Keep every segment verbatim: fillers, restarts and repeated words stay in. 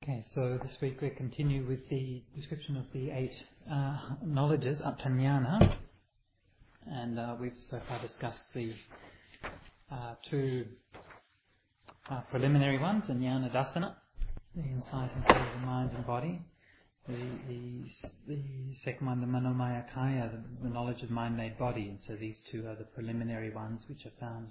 Okay, so this week we continue with the description of the eight uh, knowledges up to jnana, and uh, we've so far discussed the uh, two uh, preliminary ones, the jnana dasana, the insight into the mind and body, the the, the second one, the manomaya kaya, the, the knowledge of mind-made body, and so these two are the preliminary ones which are found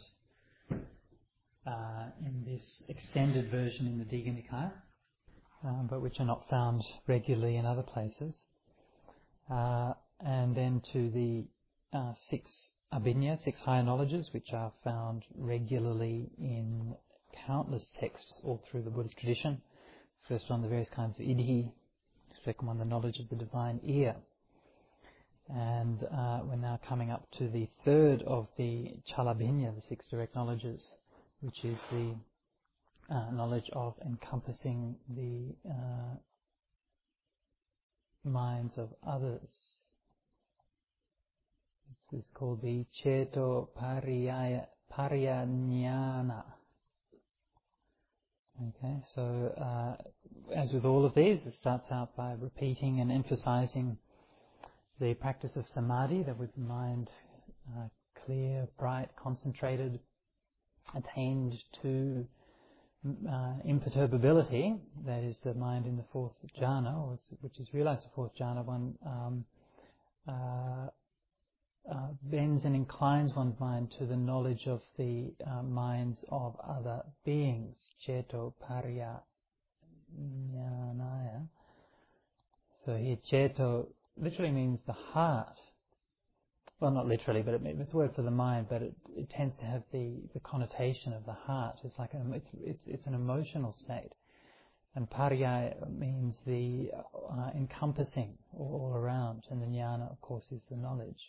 uh, in this extended version in the Digha Nikaya. Um, but which are not found regularly in other places. Uh, and then to the uh, six abhinya, six higher knowledges, which are found regularly in countless texts all through the Buddhist tradition. First one, the various kinds of idhi. Second one, the knowledge of the divine ear. And uh, we're now coming up to the third of the chalabhinya, the six direct knowledges, which is the Uh, knowledge of encompassing the uh, minds of others. This is called the Ceto Pariyajnana. Okay, so uh, as with all of these, it starts out by repeating and emphasizing the practice of samadhi, that with the mind uh, clear, bright, concentrated, attained to Uh, imperturbability, that is the mind in the fourth jhana, which is realized the fourth jhana, one um, uh, uh, bends and inclines one's mind to the knowledge of the uh, minds of other beings. Ceto Pariyajnanaya. So here, ceto literally means the heart. Well, not literally, but it, it's a word for the mind, but it, it tends to have the, the connotation of the heart. It's like an, it's, it's, it's an emotional state. And pariya means the uh, encompassing, all around, and the jnana, of course, is the knowledge.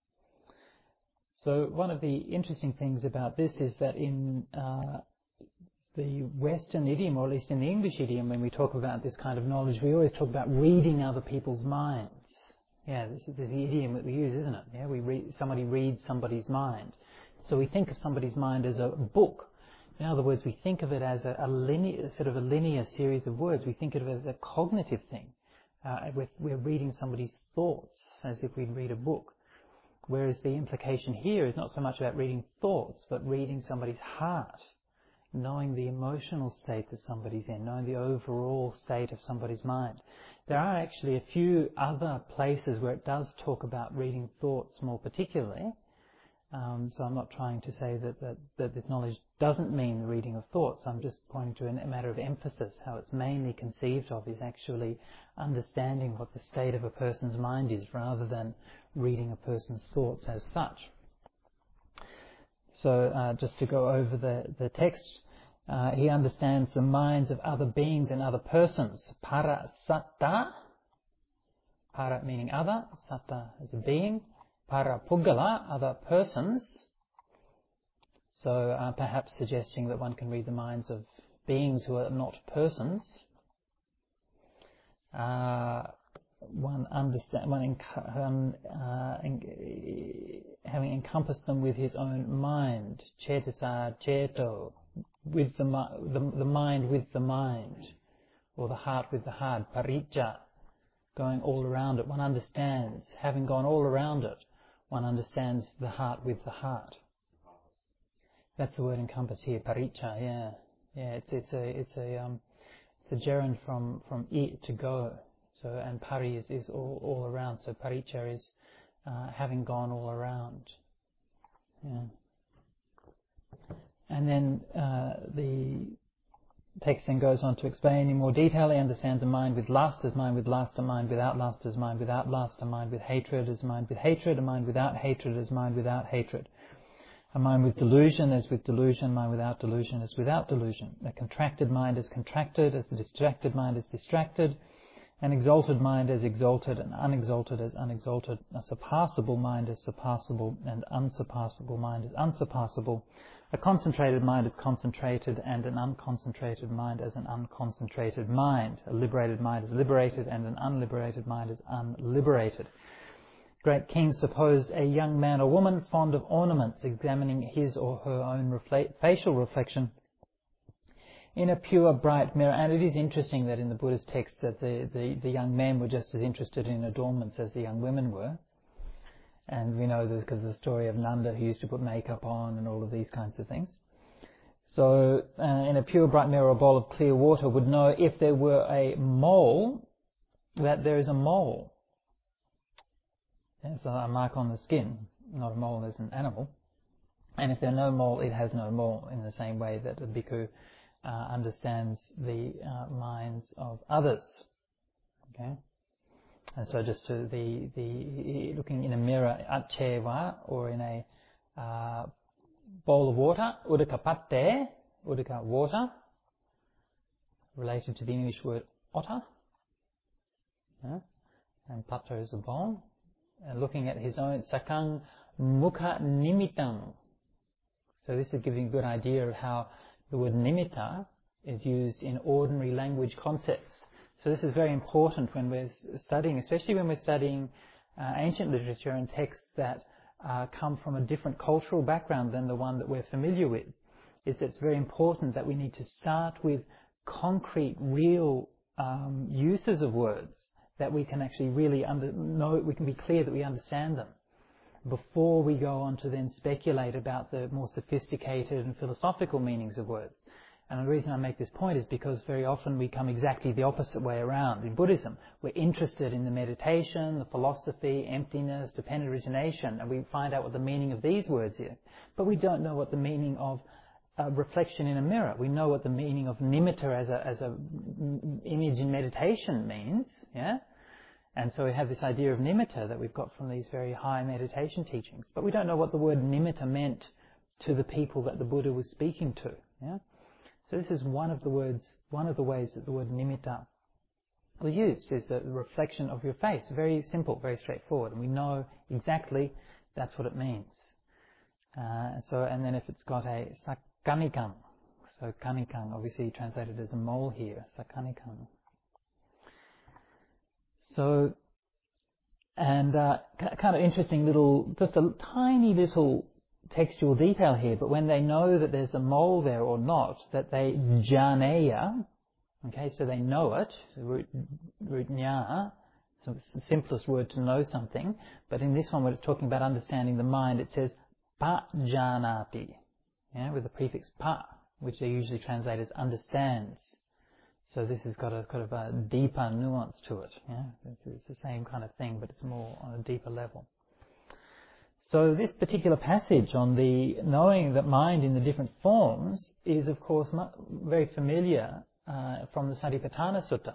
So one of the interesting things about this is that in uh, the Western idiom, or at least in the English idiom, when we talk about this kind of knowledge, we always talk about reading other people's minds. Yeah, this is, this is the idiom that we use, isn't it? Yeah, we read, somebody reads somebody's mind. So we think of somebody's mind as a book. In other words, we think of it as a, a linear, sort of a linear series of words. We think of it as a cognitive thing. Uh, we're, we're reading somebody's thoughts as if we'd read a book. Whereas the implication here is not so much about reading thoughts, but reading somebody's heart, knowing the emotional state that somebody's in, knowing the overall state of somebody's mind. There are actually a few other places where it does talk about reading thoughts more particularly. Um, so I'm not trying to say that, that, that this knowledge doesn't mean the reading of thoughts. I'm just pointing to a matter of emphasis. How it's mainly conceived of is actually understanding what the state of a person's mind is, rather than reading a person's thoughts as such. So uh, just to go over the, the text, Uh, he understands the minds of other beings and other persons. Para satta, para meaning other, satta is a being, para puggala, other persons. So uh, perhaps suggesting that one can read the minds of beings who are not persons. Uh, one understand, one enc- um, uh, en- having encompassed them with his own mind. Cetasa, ceto. With the, the the mind with the mind, or the heart with the heart, parijja, going all around it. One understands, having gone all around it, one understands the heart with the heart. That's the word encompass here, parijja. Yeah, yeah. It's it's a it's a um it's a gerund from from it to go. So and pari is is all all around. So parijja is uh, having gone all around. Yeah. And then uh, the text then goes on to explain in more detail. He understands a mind with lust as mind with lust, a mind without lust as mind without lust, a mind with hatred as mind with hatred, a mind without hatred as mind without hatred, a mind with delusion as with delusion, a mind without delusion as without delusion, a contracted mind as contracted, as a distracted mind as distracted, an exalted mind as exalted, an unexalted as unexalted, a surpassable mind as surpassable, and unsurpassable mind as unsurpassable, a concentrated mind is concentrated, and an unconcentrated mind as an unconcentrated mind. A liberated mind is liberated, and an unliberated mind is unliberated. Great king, suppose a young man or woman fond of ornaments, examining his or her own refle- facial reflection, in a pure, bright mirror. And it is interesting that in the Buddhist texts that the, the, the young men were just as interested in adornments as the young women were. And we know this because of the story of Nanda, who used to put makeup on and all of these kinds of things. So uh, in a pure, bright mirror, a bowl of clear water would know if there were a mole, that there is a mole. There's a mark on the skin, not a mole as an animal. And if there's no mole, it has no mole, in the same way that a bhikkhu uh, understands the uh, minds of others. Okay, and so just to the the looking in a mirror, acheva, or in a uh, bowl of water, udaka patte, udaka water, related to the English word otter, yeah? And patta is a bowl. And looking at his own sakang mukha nimitang. So this is giving a good idea of how the word nimitta is used in ordinary language concepts. So this is very important when we're studying, especially when we're studying uh, ancient literature and texts that uh, come from a different cultural background than the one that we're familiar with. Is that it's very important that we need to start with concrete, real um, uses of words that we can actually really under, know, we can be clear that we understand them, before we go on to then speculate about the more sophisticated and philosophical meanings of words. And the reason I make this point is because very often we come exactly the opposite way around. In Buddhism, we're interested in the meditation, the philosophy, emptiness, dependent origination, and we find out what the meaning of these words is. But we don't know what the meaning of uh, reflection in a mirror. We know what the meaning of nimitta as a, as a image in meditation means, yeah? And so we have this idea of nimitta that we've got from these very high meditation teachings. But we don't know what the word nimitta meant to the people that the Buddha was speaking to. Yeah? So this is one of the words, one of the ways that the word nimitta was used, is a reflection of your face. Very simple, very straightforward. And we know exactly that's what it means. Uh, so, and then if it's got a sakanikang, so kanikang, obviously translated as a mole here, sakanikang. So, and uh, kind of interesting little, just a tiny little textual detail here, but when they know that there's a mole there or not, that they janeya, okay, so they know it, root, root nya, so it's the simplest word to know something, but in this one when it's talking about understanding the mind, it says pa janati, yeah, with the prefix pa, which they usually translate as understands. So this has got a kind of a deeper nuance to it. Yeah? It's, it's the same kind of thing, but it's more on a deeper level. So this particular passage on the knowing that mind in the different forms is, of course, very familiar uh, from the Satipatthana Sutta.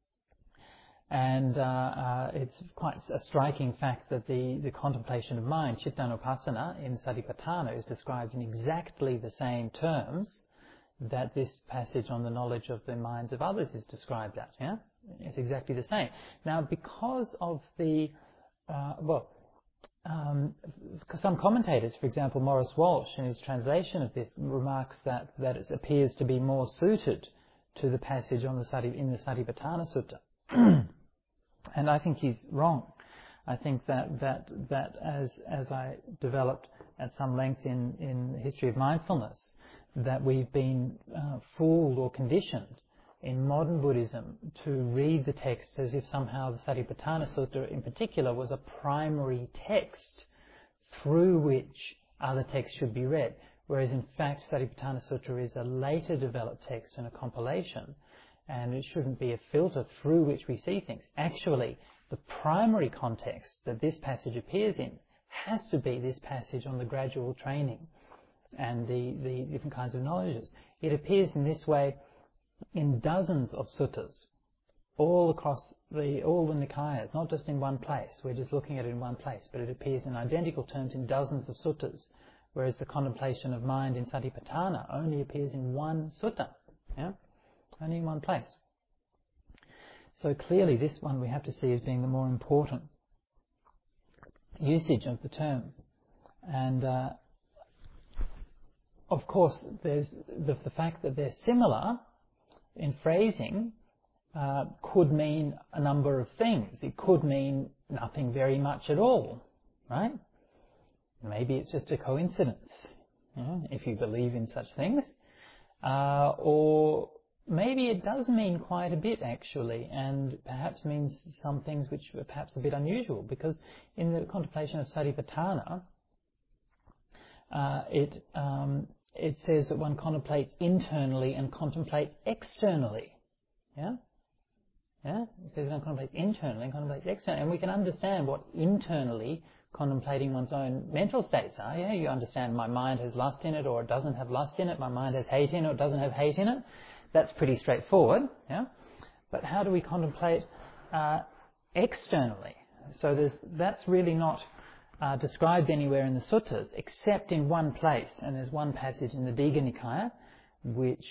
And uh, uh, it's quite a striking fact that the, the contemplation of mind, Cittanupassana, in Satipatthana is described in exactly the same terms that this passage on the knowledge of the minds of others is described at. Yeah, it's exactly the same. Now, because of the uh, well, um, some commentators, for example, Maurice Walsh, in his translation of this, remarks that that it appears to be more suited to the passage on the Sati, in the Satipatthana Sutta, and I think he's wrong. I think that that that as as I developed at some length in in the history of mindfulness, that we've been uh, fooled or conditioned in modern Buddhism to read the text as if somehow the Satipatthana Sutta in particular was a primary text through which other texts should be read, whereas in fact Satipatthana Sutta is a later developed text and a compilation, and it shouldn't be a filter through which we see things. Actually, the primary context that this passage appears in has to be this passage on the gradual training and the, the different kinds of knowledges. It appears in this way in dozens of suttas, all across the all the Nikayas, not just in one place. We're just looking at it in one place, but it appears in identical terms in dozens of suttas, whereas the contemplation of mind in Satipatthana only appears in one sutta, yeah? Only in one place. So clearly this one we have to see as being the more important usage of the term. And uh, of course, there's the, the fact that they're similar in phrasing uh, could mean a number of things. It could mean nothing very much at all, right? Maybe it's just a coincidence, you know, if you believe in such things. Uh, or maybe it does mean quite a bit actually, and perhaps means some things which are perhaps a bit unusual, because in the contemplation of Satipatthana, uh, it, um, it says that one contemplates internally and contemplates externally. Yeah? Yeah? It says one contemplates internally and contemplates externally. And we can understand what internally contemplating one's own mental states are. Yeah? You understand my mind has lust in it or it doesn't have lust in it, my mind has hate in it or it doesn't have hate in it. That's pretty straightforward. Yeah? But how do we contemplate uh, externally? So there's, that's really not uh, described anywhere in the suttas except in one place. And there's one passage in the Digha Nikaya which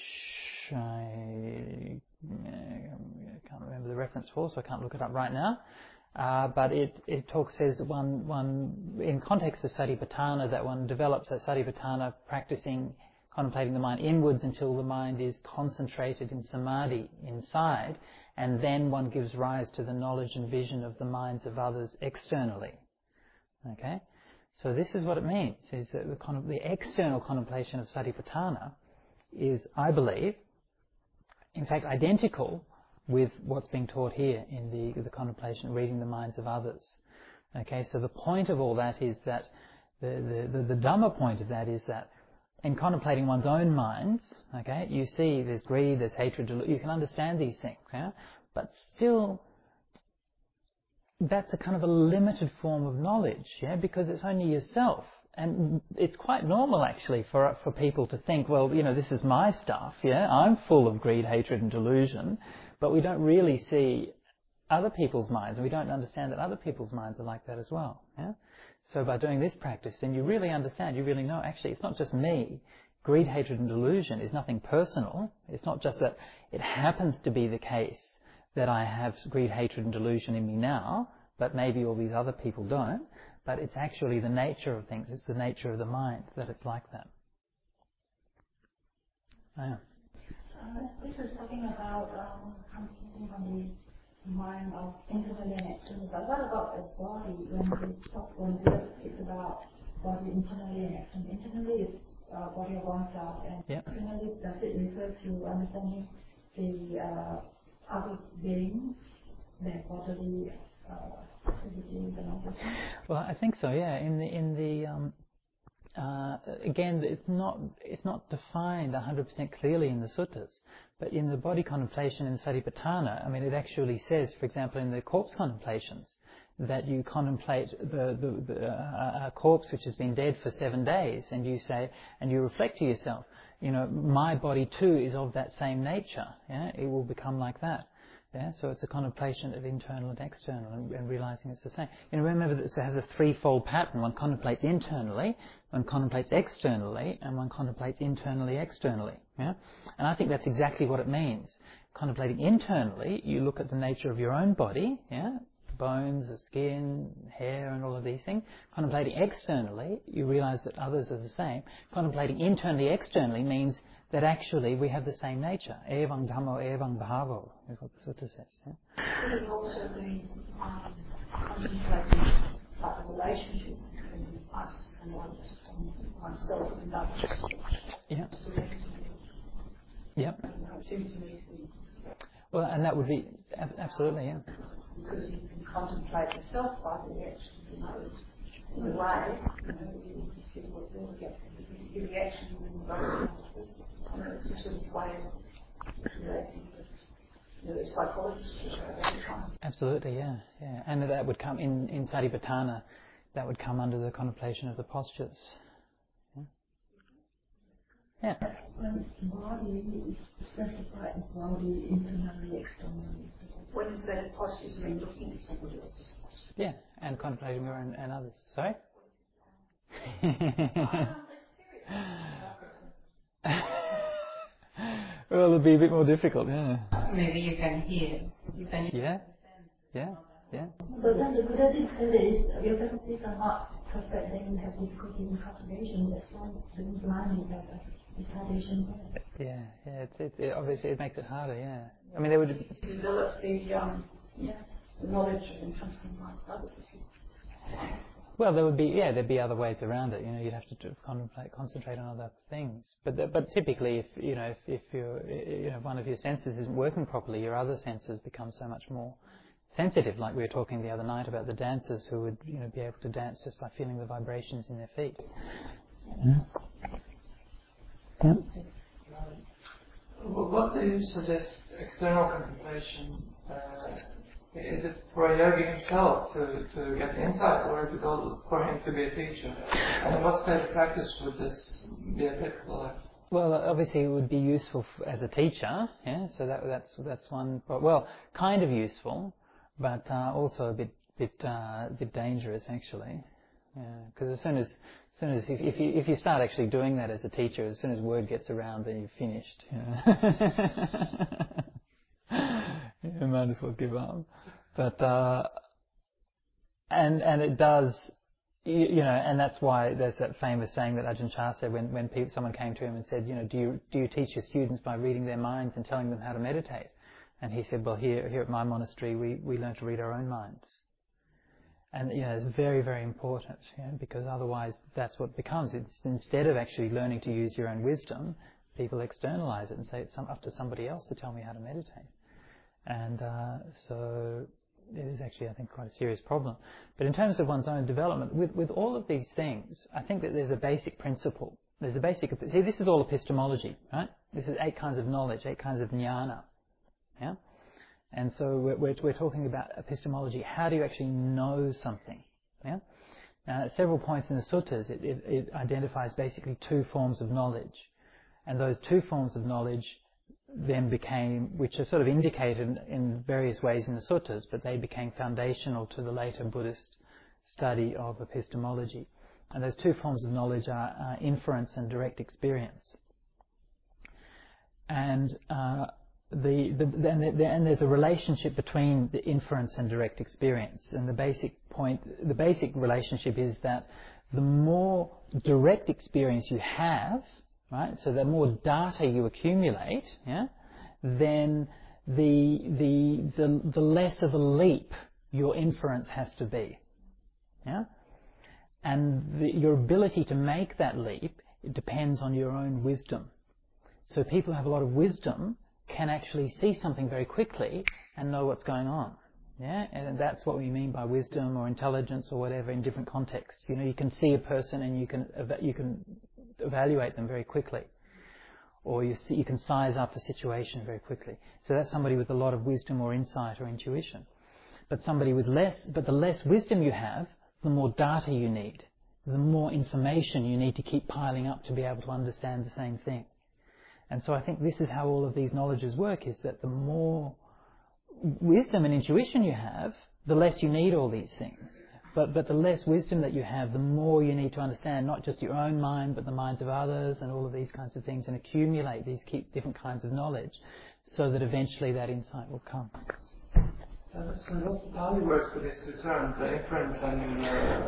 I I can't remember the reference for, so I can't look it up right now. Uh, but it, it talks, says one, one, in context of Satipatthana, that one develops that Satipatthana practicing, contemplating the mind inwards until the mind is concentrated in samadhi inside, and then one gives rise to the knowledge and vision of the minds of others externally. Okay? So this is what it means, is that the, con- the external contemplation of Satipatthana is, I believe, in fact, identical with what's being taught here in the, the contemplation, reading the minds of others. Okay, so the point of all that is that, the, the, the, the Dhamma point of that is that in contemplating one's own minds, okay, you see there's greed, there's hatred, you can understand these things, yeah? But still, that's a kind of a limited form of knowledge, yeah, because it's only yourself. And it's quite normal, actually, for for people to think, well, you know, this is my stuff, yeah, I'm full of greed, hatred and delusion, but we don't really see other people's minds, and we don't understand that other people's minds are like that as well, yeah. So by doing this practice, then you really understand, you really know, actually, it's not just me. Greed, hatred and delusion is nothing personal. It's not just that it happens to be the case that I have greed, hatred and delusion in me now, but maybe all these other people don't. But it's actually the nature of things. It's the nature of the mind that it's like that. Yeah. Uh, this is talking about um, concentrating on the mind of internally and externally. But what about the body? When we talk, when we it's about body internally and externally. Internally is uh, body of oneself, and yep. externally does it refer to understanding the uh, other beings, their bodily uh, activities and all that? Well, I think so. Yeah. In the in the um, uh, again, it's not it's not defined one hundred percent clearly in the suttas, but in the body contemplation in Satipatthana, I mean, it actually says, for example, in the corpse contemplations, that you contemplate the, the, the uh, a corpse which has been dead for seven days, and you say, and you reflect to yourself, you know, my body too is of that same nature. Yeah, it will become like that. Yeah, so it's a contemplation of internal and external, and, and realizing it's the same. You know, remember that it has a threefold pattern. One contemplates internally, one contemplates externally, and one contemplates internally, externally. Yeah, and I think that's exactly what it means. Contemplating internally, you look at the nature of your own body. Yeah. Bones, the skin, hair, and all of these things. Contemplating externally, you realize that others are the same. Contemplating internally, externally means that actually we have the same nature. Evang dhammo, evang bhavo, is what the sutta says. Yeah? Could it also be um, contemplating like the relationship between us and one's, oneself and others? Yeah. Yep. It seems to me to be. Well, and that would be absolutely, yeah. Because you can contemplate yourself by the reactions in others. In a way, you know, you see what you're getting, your reaction in the body. You know, it's a sort of way of relating with, you know, the psychologists which are very kind. Absolutely, yeah, yeah. And that would come in, in Satipatthana, that would come under the contemplation of the postures. Yeah. Yeah. When body is specified as body internally, externally. When you say postures, you mean looking at somebody else's posture? Yeah, and contemplating your own and others. Sorry? Well, it'll be a bit more difficult, yeah. Maybe you can hear. You can yeah, yeah, yeah. So then the Buddha did say this, your faculties are not perfect, then you have difficulty in cultivation, that's why the blind you have a retardation there. Yeah, yeah, it's, it's, it, obviously it makes it harder, yeah. I mean, they would... develop the, um, yeah, the knowledge of encompassing mind others. Well, there would be, yeah, there'd be other ways around it. You know, you'd have to do, contemplate, concentrate on other things. But the, but typically, if you know, if, if you're, you know, if one of your senses isn't working properly, your other senses become so much more sensitive. Like we were talking the other night about the dancers who would, you know, be able to dance just by feeling the vibrations in their feet. Yeah. Yeah. Well, what do you suggest external contemplation? Uh, Is it for a yogi himself to, to get insight, or is it all for him to be a teacher? And what kind of practice would this be applicable? Well, obviously it would be useful f- as a teacher, yeah. So that that's that's one. Well, kind of useful, but uh, also a bit bit uh, bit dangerous actually, because as soon as as soon as if, if you if you start actually doing that as a teacher, as soon as word gets around, then you're finished. You know? You might as well give up. But uh, and and it does, you, you know, and that's why there's that famous saying that Ajahn Chah said when when people, someone came to him and said, you know, do you do you teach your students by reading their minds and telling them how to meditate? And he said, well, here here at my monastery, we we learn to read our own minds. And you know, it's very very important, you know, because otherwise that's what it becomes. It's instead of actually learning to use your own wisdom, people externalize it and say it's some, up to somebody else to tell me how to meditate. And uh, so it is actually, I think, quite a serious problem. But in terms of one's own development, with, with all of these things, I think that there's a basic principle. There's a basic... See, this is all epistemology, right? This is eight kinds of knowledge, eight kinds of jnana. Yeah? And so we're, we're, we're talking about epistemology. How do you actually know something? Yeah? Now, at several points in the suttas, it, it, it identifies basically two forms of knowledge. And those two forms of knowledge then became, which are sort of indicated in various ways in the suttas, but they became foundational to the later Buddhist study of epistemology. And those two forms of knowledge are uh, inference and direct experience. And uh, the, the, the, the and there's a relationship between the inference and direct experience. And the basic point, the basic relationship is that the more direct experience you have, right? So the more data you accumulate, yeah, then the the the the less of a leap your inference has to be, yeah. And the, your ability to make that leap, it depends on your own wisdom. So people who have a lot of wisdom can actually see something very quickly and know what's going on, yeah. And that's what we mean by wisdom or intelligence or whatever in different contexts. You know, you can see a person and you can you can evaluate them very quickly, or you see, you can size up a situation very quickly. So that's somebody with a lot of wisdom or insight or intuition. But somebody with less, but the less wisdom you have, the more data you need, the more information you need to keep piling up to be able to understand the same thing. And so I think this is how all of these knowledges work: is that the more wisdom and intuition you have, the less you need all these things. But, but the less wisdom that you have, the more you need to understand not just your own mind, but the minds of others and all of these kinds of things, and accumulate these keep different kinds of knowledge so that eventually that insight will come. Uh, so what's the Pali words for these two terms, the inference and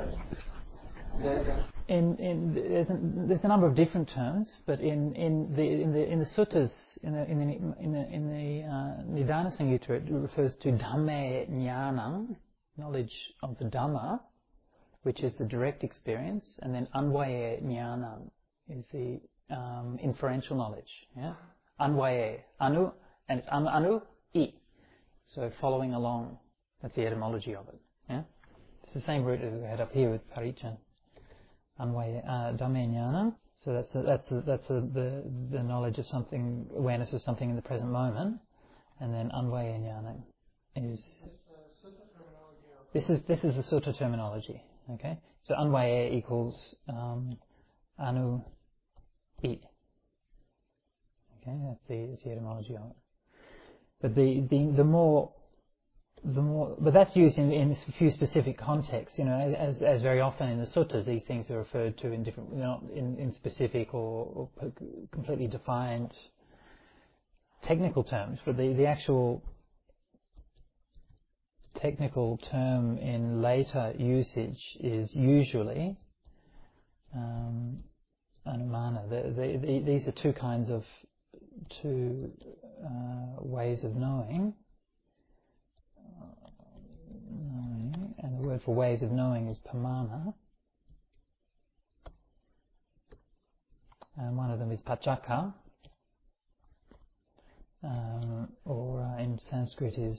uh, data? In, in, there's, a, there's a number of different terms, but in, in, the, in, the, in the suttas, in the, in the, in the, in the uh, Nidana Samyutta, it refers to Dhamme Jnanam, knowledge of the Dhamma, which is the direct experience, and then Anvaye Jnanam is the um, inferential knowledge. Yeah, Anvaye, Anu, and it's Anu, Anu, I. So following along, that's the etymology of it. Yeah, it's the same root as we had up here with Parichan. Anvaye uh, Dhamme Jnanam. So that's a, that's a, that's a, the the knowledge of something, awareness of something in the present moment, and then Anvaye Jnanam is. This is this is the sutta terminology, okay? So Anvaye equals um, Anu I. Okay, that's the, that's the etymology of it. But the, the the more the more, but that's used in, in a few specific contexts. You know, as as very often in the suttas, these things are referred to in different, not in, in specific or, or completely defined technical terms. But the the actual technical term in later usage is usually um, anumana. The, the, the, these are two kinds of two uh, ways of knowing. knowing, and the word word for ways of knowing is pamana. And one of them is paccaka, um, or uh, in Sanskrit is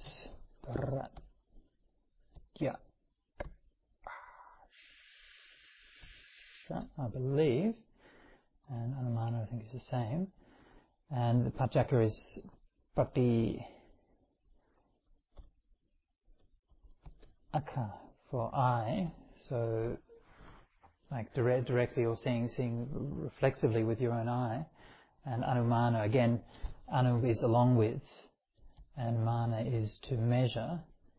pratya, I believe, and anumana I think is the same. And the paccaka is pati aka for I, so like direct, directly or seeing seeing reflexively with your own eye. And anumana, again, anu is along with, and mana is to measure.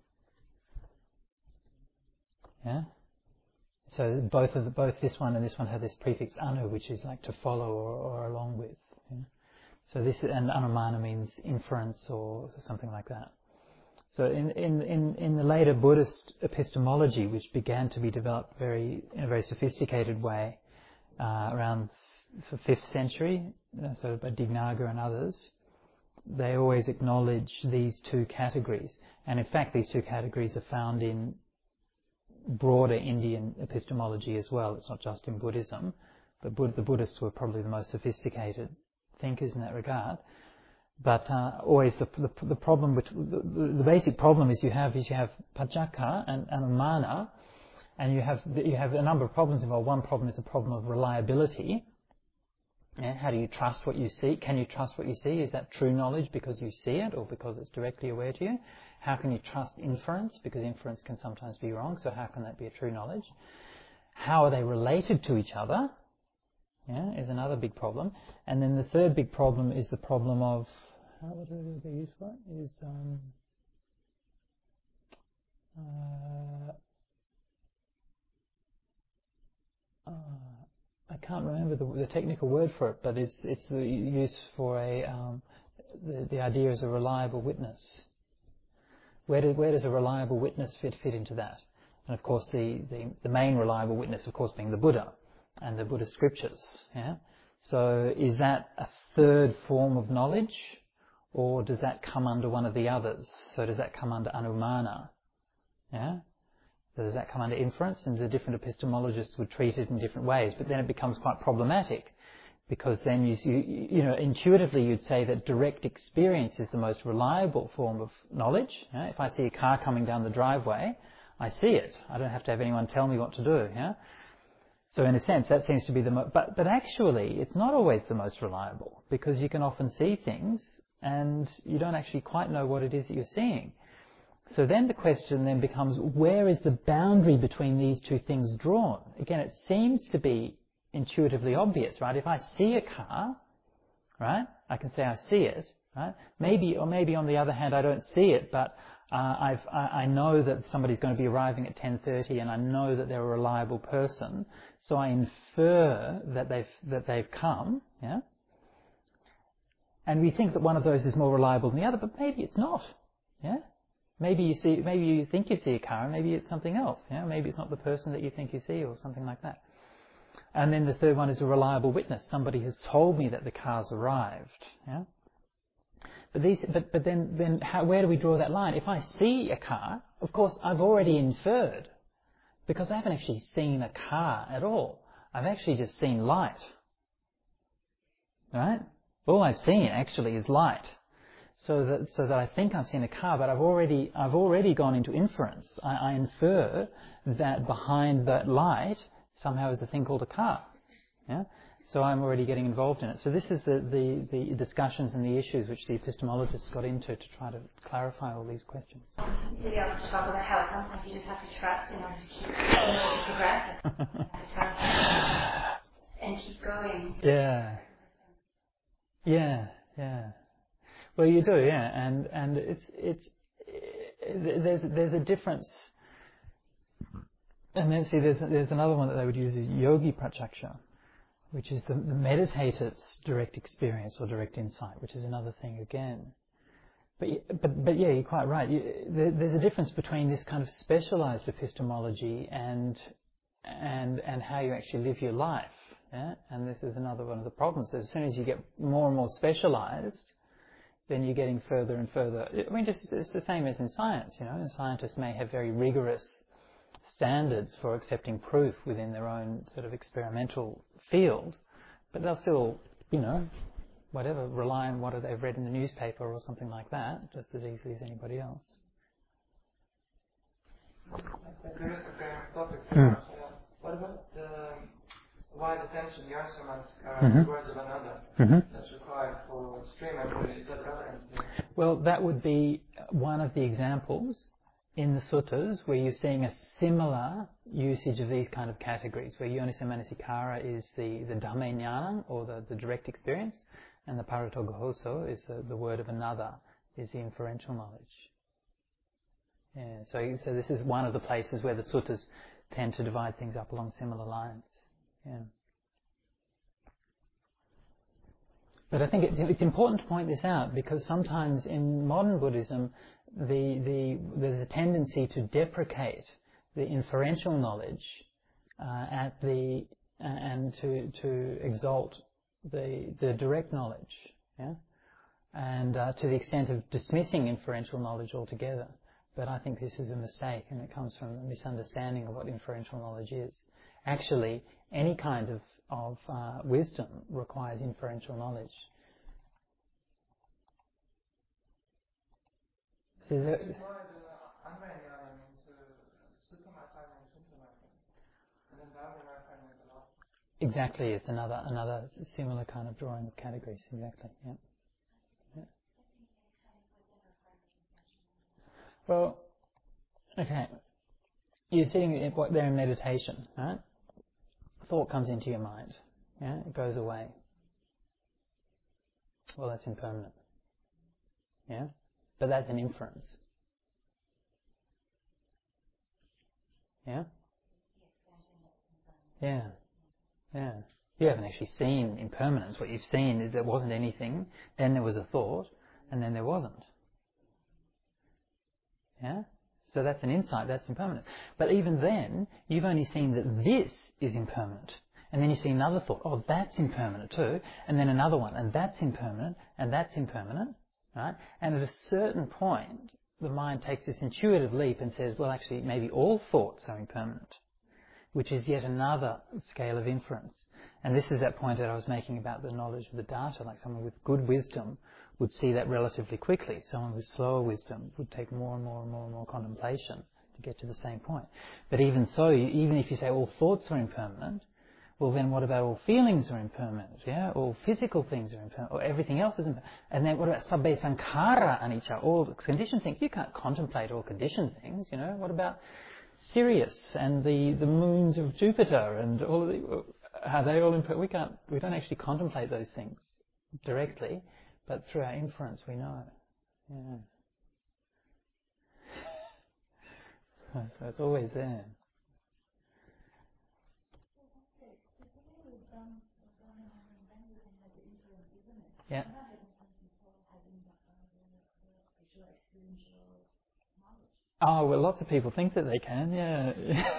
Yeah. So both of the, both this one and this one have this prefix anu, which is like to follow or, or along with. Yeah? So this and anumana means inference or something like that. So in, in, in, in the later Buddhist epistemology, which began to be developed very in a very sophisticated way uh, around the fifth century, uh, so by Dignaga and others, they always acknowledge these two categories. And in fact, these two categories are found in broader Indian epistemology as well. It's not just in Buddhism, but Bud- the Buddhists were probably the most sophisticated thinkers in that regard. But uh, always the, the the problem, with, the, the basic problem is you have is you have paccaka and anumana, and you have you have a number of problems involved. One problem is a problem of reliability. Yeah, how do you trust what you see? Can you trust what you see? Is that true knowledge because you see it or because it's directly aware to you? How can you trust inference? Because inference can sometimes be wrong, so how can that be a true knowledge? How are they related to each other? Yeah, is another big problem. And then the third big problem is the problem of, how what do they use for it? Is, um, uh, uh, I can't remember the, the technical word for it, but it's it's the use for a um, the the idea is a reliable witness. Where do, where does a reliable witness fit fit into that? And of course, the, the the main reliable witness, of course, being the Buddha and the Buddhist scriptures. Yeah. So is that a third form of knowledge, or does that come under one of the others? So does that come under anumana? Yeah. So does that come under inference? And the different epistemologists would treat it in different ways. But then it becomes quite problematic, because then you, you, you know, intuitively you'd say that direct experience is the most reliable form of knowledge. Yeah? If I see a car coming down the driveway, I see it. I don't have to have anyone tell me what to do. Yeah. So in a sense, that seems to be the most, but, but actually it's not always the most reliable, because you can often see things and you don't actually quite know what it is that you're seeing. So then the question then becomes, where is the boundary between these two things drawn? Again, it seems to be intuitively obvious, right? If I see a car, right, I can say I see it, right? Maybe, or maybe on the other hand, I don't see it, but uh, I've, I, I know that somebody's going to be arriving at ten thirty, and I know that they're a reliable person, so I infer that they've that they've come, yeah. And we think that one of those is more reliable than the other, but maybe it's not, yeah. Maybe you see, maybe you think you see a car, and maybe it's something else, yeah. Maybe it's not the person that you think you see, or something like that. And then the third one is a reliable witness. Somebody has told me that the car's arrived, yeah. But these, but but then then how, where do we draw that line? If I see a car, of course I've already inferred, because I haven't actually seen a car at all. I've actually just seen light, right? All I've seen actually is light. So that so that I think I've seen a car, but I've already I've already gone into inference. I, I infer that behind that light somehow is a thing called a car. Yeah. So I'm already getting involved in it. So this is the, the, the discussions and the issues which the epistemologists got into to try to clarify all these questions. You really have to talk about how sometimes you just have to trust in order to keep in order to progress. You have to trust and keep going. Yeah. Yeah, yeah. Well, you do, yeah, and and it's it's it, there's there's a difference. And then see, there's there's another one that they would use is yogi pratyaksha, which is the, the meditator's direct experience or direct insight, which is another thing again. But but but yeah, you're quite right. You, there, there's a difference between this kind of specialized epistemology and and and how you actually live your life. Yeah, and this is another one of the problems. As soon as you get more and more specialized, then you're getting further and further. I mean, just, it's the same as in science. You know, a scientist may have very rigorous standards for accepting proof within their own sort of experimental field, but they'll still, you know, whatever, rely on what they've read in the newspaper or something like that, just as easily as anybody else. At the risk of going off topic, Mm. uh, what about the wide attention, the Yarsamanskara, Mm-hmm. the words of another, Mm-hmm. that's required for stream entry? Is that relevant here? Well, that would be one of the examples in the suttas where you're seeing a similar usage of these kind of categories, where Yoniso Manasikara is the, the Dhamme Jnana, or the, the direct experience, and the Parato Gohoso is the, the word of another, is the inferential knowledge. Yeah, so, so this is one of the places where the suttas tend to divide things up along similar lines. Yeah. But I think it's, it's important to point this out, because sometimes in modern Buddhism the, the, there's a tendency to deprecate the inferential knowledge uh, at the uh, and to to exalt the the direct knowledge, yeah, and uh, to the extent of dismissing inferential knowledge altogether. But I think this is a mistake, and it comes from a misunderstanding of what inferential knowledge is. Actually, any kind of of uh, wisdom requires inferential knowledge. So that, exactly, it's another another similar kind of drawing of categories. Exactly, yeah. yeah. Well, okay, you're sitting there in meditation, right? Thought comes into your mind, yeah, it goes away. Well, that's impermanent, yeah, but that's an inference, yeah, yeah, yeah. You haven't actually seen impermanence. What you've seen is there wasn't anything, then there was a thought, and then there wasn't. Yeah? So that's an insight, that's impermanent. But even then, you've only seen that this is impermanent. And then you see another thought, oh, that's impermanent too. And then another one, and that's impermanent, and that's impermanent. Right? And at a certain point, the mind takes this intuitive leap and says, well, actually, maybe all thoughts are impermanent, which is yet another scale of inference. And this is that point that I was making about the knowledge of the data, like someone with good wisdom would see that relatively quickly. Someone with slower wisdom would take more and more and more and more contemplation to get to the same point. But even so, even if you say all thoughts are impermanent, well then what about all feelings are impermanent, yeah? All physical things are impermanent, or everything else is impermanent. And then what about sabbe sankhara anicca, all conditioned things? You can't contemplate all conditioned things, you know? What about Sirius and the, the moons of Jupiter and all of the, are they all impermanent? We can't, we don't actually contemplate those things directly, but through our inference we know. Yeah. So it's always there. Yeah. Oh, well, lots of people think that they can, yeah.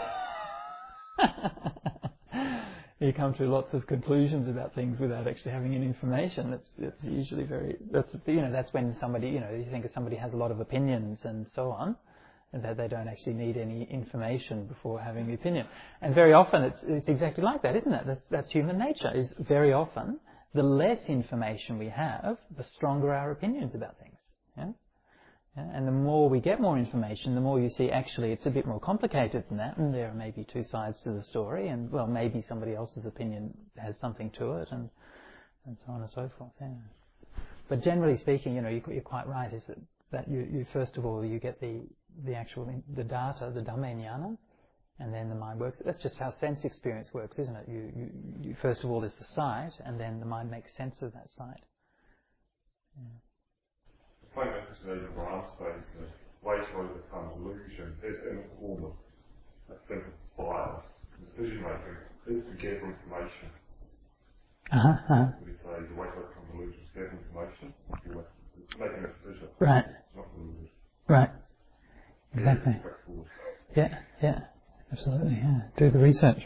You come to lots of conclusions about things without actually having any information. That's, that's usually very, that's, you know, that's when somebody, you know, you think somebody has a lot of opinions and so on, and that they don't actually need any information before having the opinion. And very often it's, it's exactly like that, isn't it? That's, that's human nature, is very often the less information we have, the stronger our opinions about things. Yeah? Yeah? And the more we get more information, the more you see actually it's a bit more complicated than that, and there are maybe two sides to the story, and well, maybe somebody else's opinion has something to it, and and so on and so forth. Yeah. But generally speaking, you know, you're quite right. Is that that you, you first of all you get the the actual the data, the Dhamme Jnana, and then the mind works. That's just how sense experience works, isn't it? You, you, you first of all there's the sight, and then the mind makes sense of that sight. Yeah. I find interesting in Brahms space that way to overcome delusion is in the form of, I think, bias. Decision making is to get information. Uh-huh, uh-huh. We say the way to overcome delusion is get information. It's making a decision. Right. It's not delusion. Right. Exactly. Yeah, yeah. Absolutely, yeah. Do the research.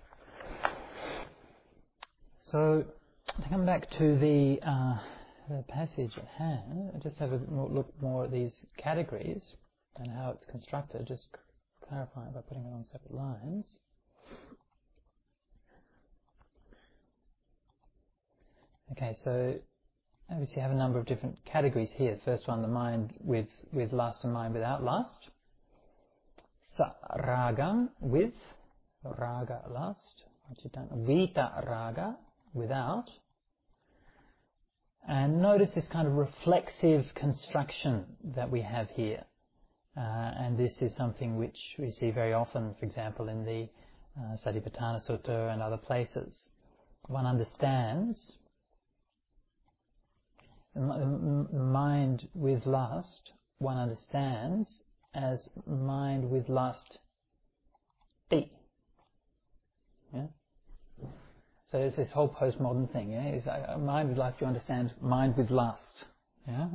So, to come back to the uh, the passage at hand, I just have a more, look more at these categories and how it's constructed, just clarify it by putting it on separate lines. Okay, so obviously you have a number of different categories here. First one, the mind with, with lust and mind without lust. Sa ragam, with, raga, lust. Vita raga, without. And notice this kind of reflexive construction that we have here. Uh, and this is something which we see very often, for example, in the uh, Satipatthana Sutta and other places. One understands the mind with lust, one understands as mind with lust, ti. Yeah? So there's this whole postmodern thing, yeah? Is uh, mind with lust, you understand mind with lust. Yeah?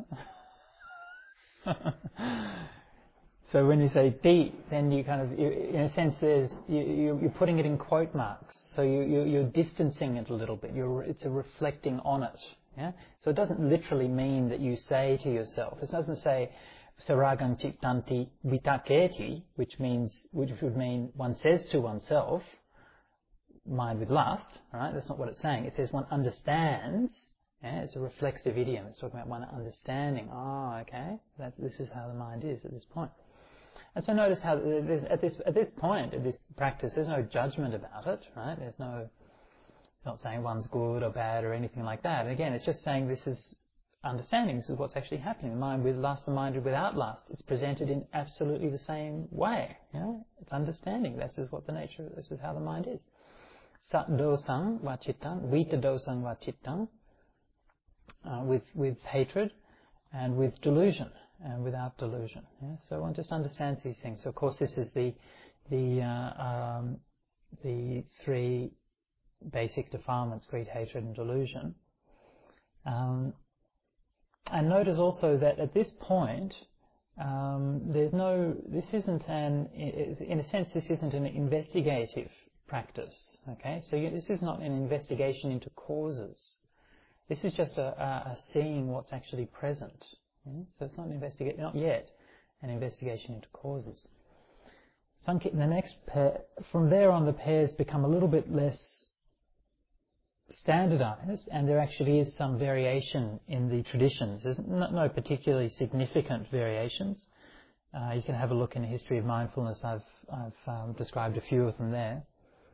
So when you say ti, then you kind of, you, in a sense, there's, you, you, you're putting it in quote marks. So you, you, you're distancing it a little bit. You're, it's a reflecting on it. Yeah? So it doesn't literally mean that you say to yourself. It doesn't say saragam chittanti vitaketi, which means, which would mean one says to oneself, mind with lust, right? That's not what it's saying. It says one understands. Yeah? It's a reflexive idiom. It's talking about one understanding. Oh, okay. That's, this is how the mind is at this point. And so notice how there's, at this at this point, at this practice, there's no judgment about it, right? There's no, it's not saying one's good or bad or anything like that. And again, it's just saying this is understanding. This is what's actually happening. The mind with lust and mind without lust. It's presented in absolutely the same way. You know? It's understanding. This is what the nature. This is how the mind is. Sat dosang vachittang, vita dosang vachittang, uh, with with hatred, and with delusion. And without delusion, yeah? So one just understands these things. So of course, this is the the uh, um, the three basic defilements: greed, hatred, and delusion. Um, and notice also that at this point, um, there's no. This isn't an. In a sense, this isn't an investigative practice. Okay, so you, this is not an investigation into causes. This is just a, a, a seeing what's actually present. Yeah? So it's not an investigation, not yet, an investigation into causes. Sankit, the next pair, from there on the pairs become a little bit less standardized, and there actually is some variation in the traditions. There's no, no particularly significant variations. Uh, you can have a look in the history of mindfulness. I've, I've um, described a few of them there.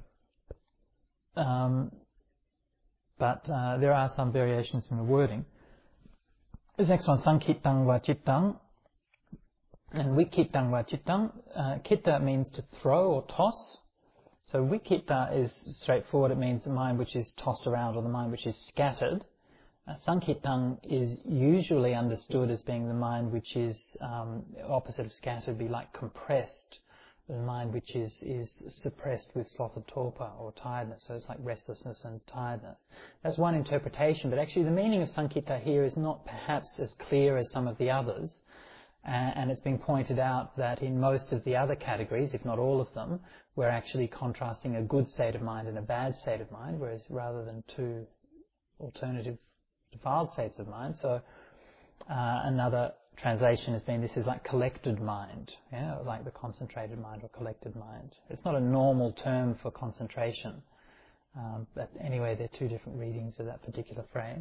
Um, but uh, there are some variations in the wording. This next one, sankittang vachittang, and vikittang vachittang. Uh, kitta means to throw or toss. So vikitta is straightforward. It means the mind which is tossed around or the mind which is scattered. Uh, sankittang is usually understood as being the mind which is um, opposite of scattered, be like compressed. The mind which is, is suppressed with sloth torpor or tiredness, so it's like restlessness and tiredness. That's one interpretation, but actually the meaning of sankitta here is not perhaps as clear as some of the others, uh, and it's been pointed out that in most of the other categories, if not all of them, we're actually contrasting a good state of mind and a bad state of mind, whereas rather than two alternative defiled states of mind. So uh, another translation has been this is like collected mind, yeah, like the concentrated mind or collected mind. It's not a normal term for concentration, um, but anyway, there are two different readings of that particular phrase.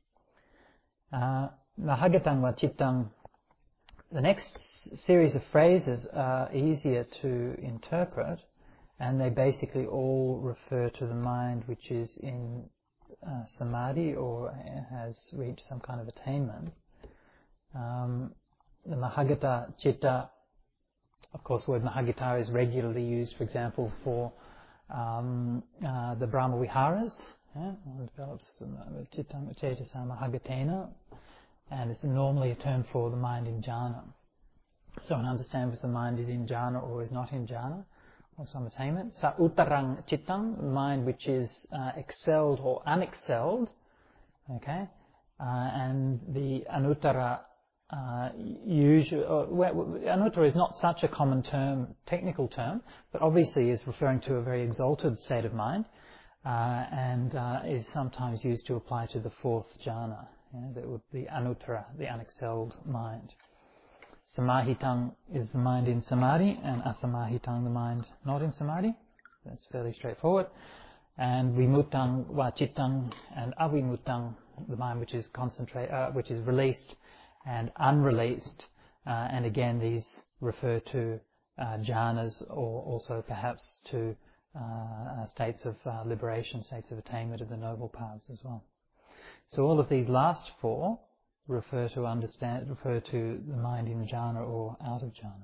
Nahagatang vachittang. The next series of phrases are easier to interpret, and they basically all refer to the mind which is in uh, samadhi or has reached some kind of attainment. Um, the Mahagata Chitta, of course the word Mahagata is regularly used, for example, for um, uh, the Brahma Viharas. Yeah? One develops Chitta Cetasa Mahagatena, and it's normally a term for the mind in jhana. So one understands if the mind is in jhana or is not in jhana, or some attainment. Sa Uttarang Chittang, the mind which is uh, excelled or unexcelled, okay, uh, and the Anuttara. Uh, usually, uh, anuttara is not such a common term, technical term, but obviously is referring to a very exalted state of mind, uh, and uh, is sometimes used to apply to the fourth jhana. Yeah, that would be anuttara, the unexcelled mind. Samahitang is the mind in samadhi, and asamahitang the mind not in samadhi. That's fairly straightforward. And vimutang, vachitang, and avimutang, the mind which is concentrate, uh, which is released and unreleased. Uh, and again, these refer to uh, jhanas, or also perhaps to uh, states of uh, liberation, states of attainment of the noble paths as well. So all of these last four refer to understand, refer to the mind in jhana or out of jhana.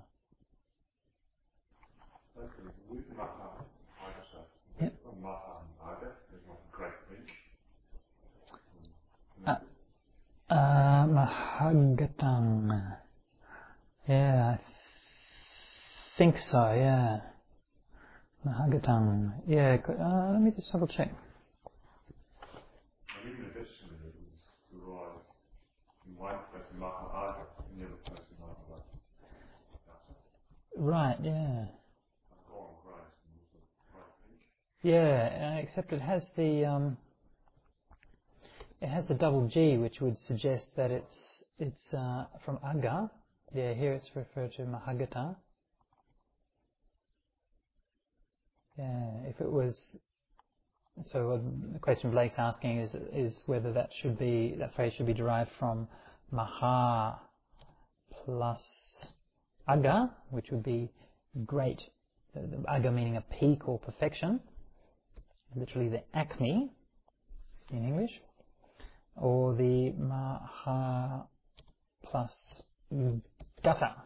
Yeah. Uh, uh, Mahagatang. Yeah, I think so, yeah. Mahagatang. Yeah, uh, let me just double check. Right, yeah. Yeah, except it has the um, it has the double G, which would suggest that it's it's uh, from Aga. Yeah, here it's referred to Mahagata. Yeah, if it was, so uh, the question Blake's asking is is whether that should be that phrase should be derived from Maha plus Aga, which would be great. The, the Aga meaning a peak or perfection, literally the acme in English, or the Maha plus Gata.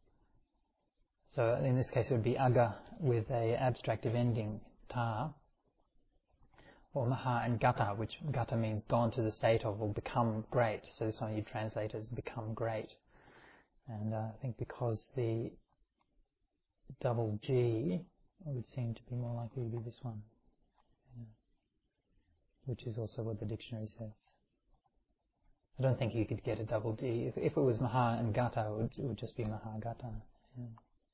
So in this case it would be Aga with a abstractive ending, Ta, or Maha and Gata, which Gata means gone to the state of or become great. So this one you translate as become great. And uh, I think because the double G would seem to be more likely to be this one, yeah, which is also what the dictionary says. I don't think you could get a double G. If, if it was Maha and Gata, it would, it would just be Maha Gata. Yeah.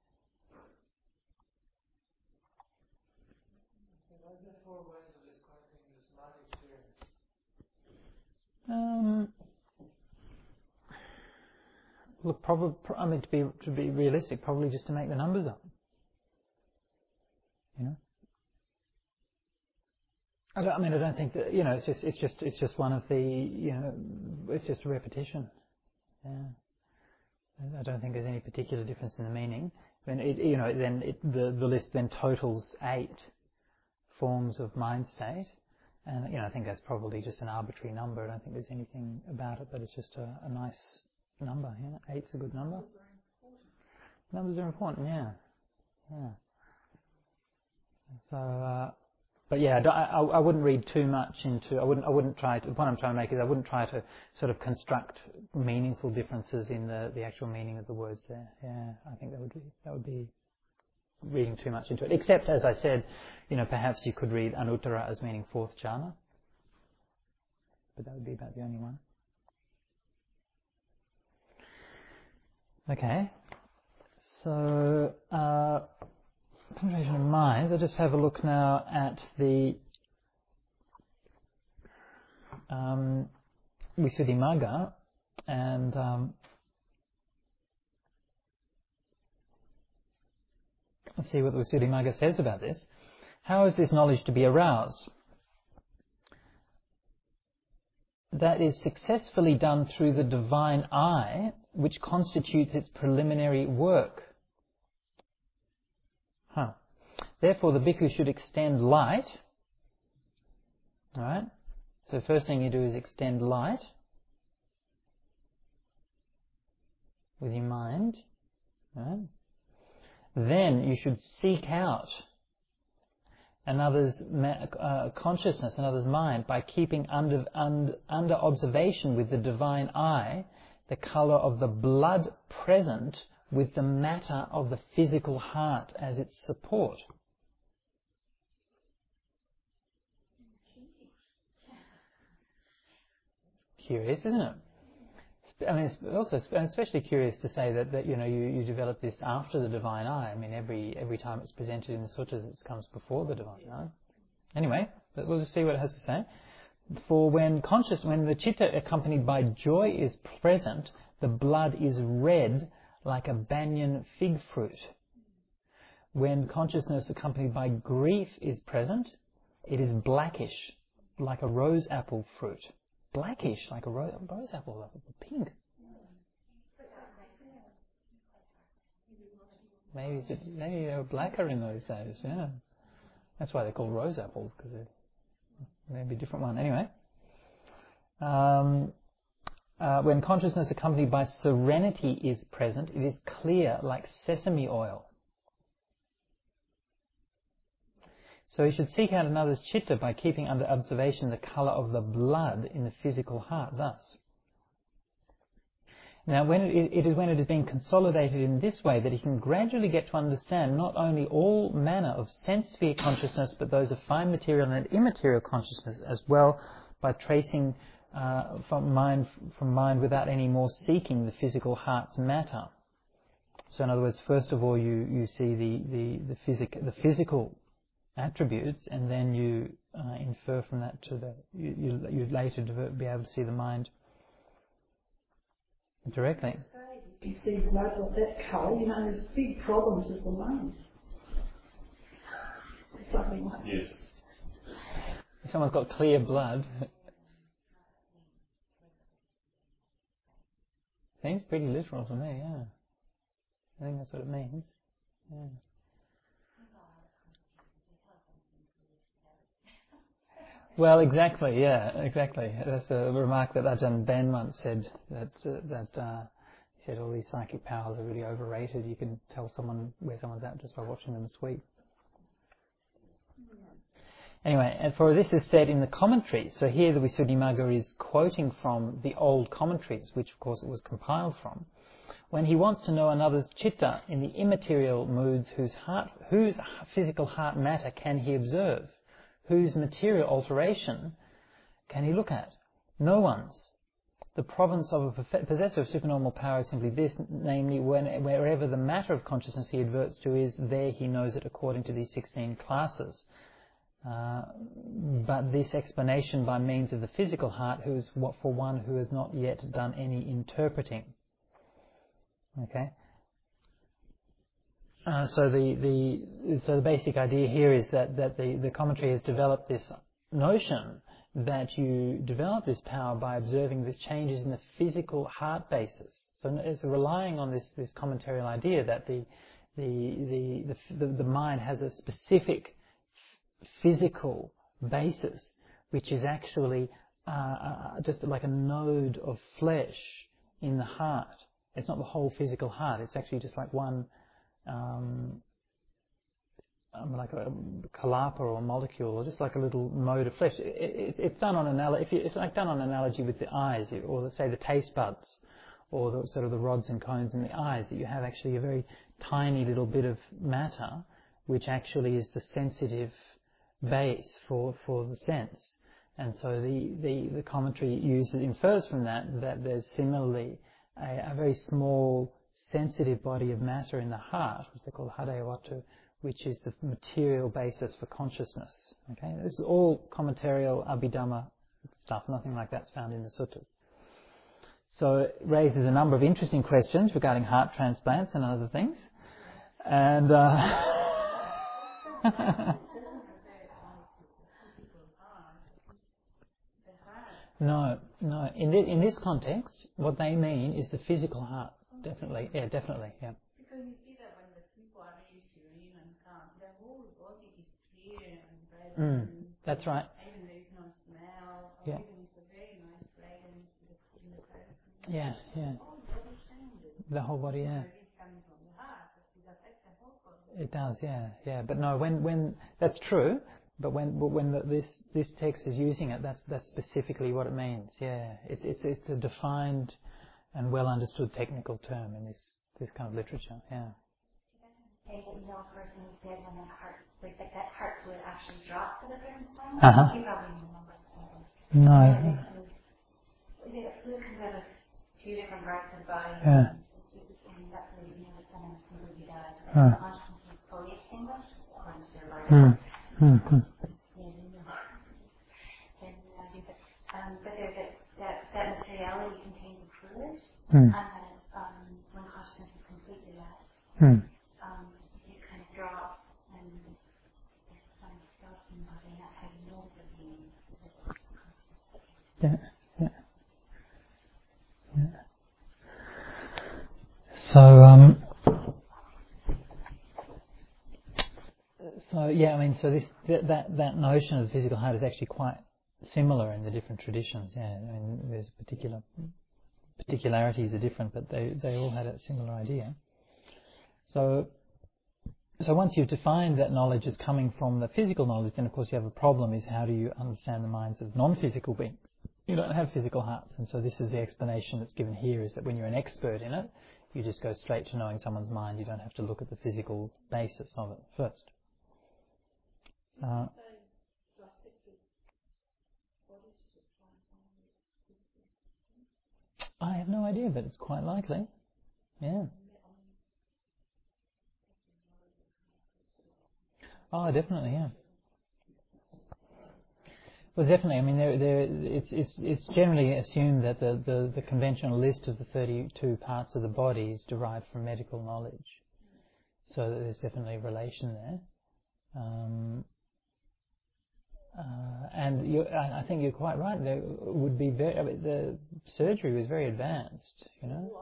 Um, look, probably, I mean, to be to be realistic, probably just to make the numbers up. You know, I don't. I mean, I don't think that. You know, it's just it's just it's just one of the. You know, it's just a repetition. Yeah. I don't think there's any particular difference in the meaning. I mean, it, you know, then it, the the list then totals eight forms of mind state. And, you know, I think that's probably just an arbitrary number. I don't think there's anything about it, but it's just a, a nice number. Yeah? Eight's a good number. Numbers are important, yeah. Yeah. So, uh, but yeah, I, I, I wouldn't read too much into, I wouldn't, I wouldn't try to, the point I'm trying to make is I wouldn't try to sort of construct meaningful differences in the, the actual meaning of the words there. Yeah, I think that would be, that would be reading too much into it. Except, as I said, you know, perhaps you could read Anuttara as meaning fourth jhana, but that would be about the only one. Okay, so uh, penetration of minds. I'll just have a look now at the um, Visuddhimagga, and um, let's see what the Visuddhimagga says about this. How is this knowledge to be aroused? That is successfully done through the divine eye, which constitutes its preliminary work. Huh. Therefore, the bhikkhu should extend light. All right. So, first thing you do is extend light with your mind. All right. Then you should seek out another's uh, consciousness, another's mind, by keeping under, under, under observation with the divine eye the colour of the blood present with the matter of the physical heart as its support. Curious, isn't it? I mean, it's also especially curious to say that, that you know you, you develop this after the divine eye. I mean, every every time it's presented in the sutras, it comes before the divine eye. Anyway, we'll just see what it has to say. For when conscious, when the citta accompanied by joy is present, the blood is red like a banyan fig fruit. When consciousness accompanied by grief is present, it is blackish, like a rose apple fruit. Blackish, like a ro- rose apple, like pink. Maybe, maybe they were blacker in those days, yeah. That's why they're called rose apples, because they're maybe a different one. Anyway, um, uh, when consciousness accompanied by serenity is present, it is clear like sesame oil. So he should seek out another's chitta by keeping under observation the colour of the blood in the physical heart, thus. Now, when it, it is when it is being consolidated in this way that he can gradually get to understand not only all manner of sense sphere consciousness, but those of fine material and immaterial consciousness as well, by tracing uh, from mind from mind without any more seeking the physical heart's matter. So, in other words, first of all, you you see the the the, physic, the physical attributes, and then you uh, infer from that to the you you, you later be able to see the mind directly. If you see blood of that colour, you know there's big problems with the lungs. Something like that. Yes. If someone's got clear blood, seems pretty literal to me, yeah. I think that's what it means. Yeah. Well, exactly, yeah, exactly. That's a remark that Ajahn Ben once said, that uh, that uh, he said all these psychic powers are really overrated. You can tell someone where someone's at just by watching them sweep. Anyway, and for this is said in the commentary. So here the Visuddhimagga is quoting from the old commentaries, which of course it was compiled from. When he wants to know another's chitta in the immaterial moods, whose heart, whose physical heart matter can he observe? Whose material alteration can he look at? No one's. The province of a possessor of supernormal power is simply this, namely, when, wherever the matter of consciousness he adverts to is, there he knows it according to these sixteen classes. Uh, but this explanation by means of the physical heart, who is what for one who has not yet done any interpreting. Okay. Uh, so the, the so the basic idea here is that, that the, the commentary has developed this notion that you develop this power by observing the changes in the physical heart basis. So it's relying on this, this commentarial idea that the the, the the the mind has a specific physical basis, which is actually uh, uh, just like a node of flesh in the heart. It's not the whole physical heart. It's actually just like one. Um, um, like a kalapa or a molecule, or just like a little mode of flesh. It, it, it's, it's done on analogy. If you, it's like done on analogy with the eyes, or let's say the taste buds, or the, sort of the rods and cones in the eyes. That you have actually a very tiny little bit of matter, which actually is the sensitive base for for the sense. And so the the, the commentary uses infers from that that there's similarly a, a very small sensitive body of matter in the heart, which they call Hadayawatu, which is the material basis for consciousness. Okay, this is all commentarial Abhidhamma stuff. Nothing like that's found in the suttas. So it raises a number of interesting questions regarding heart transplants and other things. And uh, no, no. In this, in this context, what they mean is the physical heart. Definitely, yeah, definitely, yeah. Because you see that when the people are really serene and calm, their whole body is clear and bright. Mm, and that's right. Even there is no smell, or Yeah. even it's a very nice fragrance in the presence. Yeah, yeah. All body changes. The whole body, yeah. It is coming from the heart, but it affects the whole body. It does, yeah, yeah. But no, when when that's true, but when but when the, this this text is using it, that's that's specifically what it means. Yeah, it's it's it's a defined and well understood technical term in this this kind of literature. Yeah. Say that you know a person who said when their heart, like that, that heart would actually drop for the first time. Uh-huh. You probably remember that. No. The fluid comes out of two different parts of the body. Yeah. And that's where you know the son and completely died. Huh. The consciousness is fully extinguished according to their body. Hmm. Hmm. Hmm. Yeah, you know. And, uh, but, um, but there's a, that, that materiality contains a fluid. Hmm. And that um, when consciousness is Yeah, yeah, yeah. So, um, so yeah, I mean, so this that that notion of the physical heart is actually quite similar in the different traditions. Yeah, I mean, there's particular particularities are different, but they they all had a similar idea. So. So once you've defined that knowledge as coming from the physical knowledge, then of course you have a problem, is how do you understand the minds of non-physical beings? You don't have physical hearts, and so this is the explanation that's given here, is that when you're an expert in it, you just go straight to knowing someone's mind. You don't have to look at the physical basis of it first. Uh, I have no idea, but it's quite likely. Yeah. Oh, definitely, yeah. Well, definitely. I mean, there, there, it's, it's, it's generally assumed that the, the, the conventional list of the thirty-two parts of the body is derived from medical knowledge. So there's definitely a relation there. Um, uh, and you, I, I think you're quite right. There would be very, I mean, the surgery was very advanced, you know.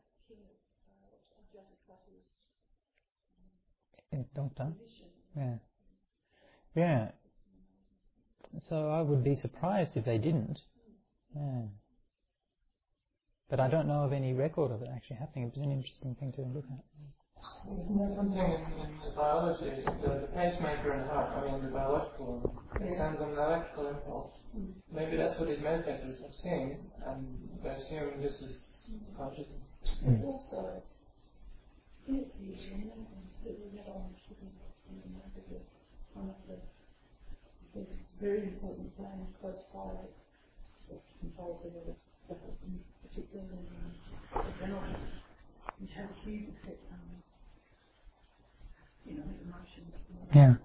Doctor. Yeah. Yeah. So I would be surprised if they didn't. Yeah. But I don't know of any record of it actually happening. It was an interesting thing to look at. There's something in, in the biology, the, the pacemaker in the heart, I mean the biological one, it sends an electrical impulse. Maybe that's what these meditators have seen, and they assume this is consciousness. There's also infusion, and there's another one, there's a, one of the, the very important glands close by that controls the stuff, particularly in the adrenal, which has a huge effect on, you know, emotions. Yeah.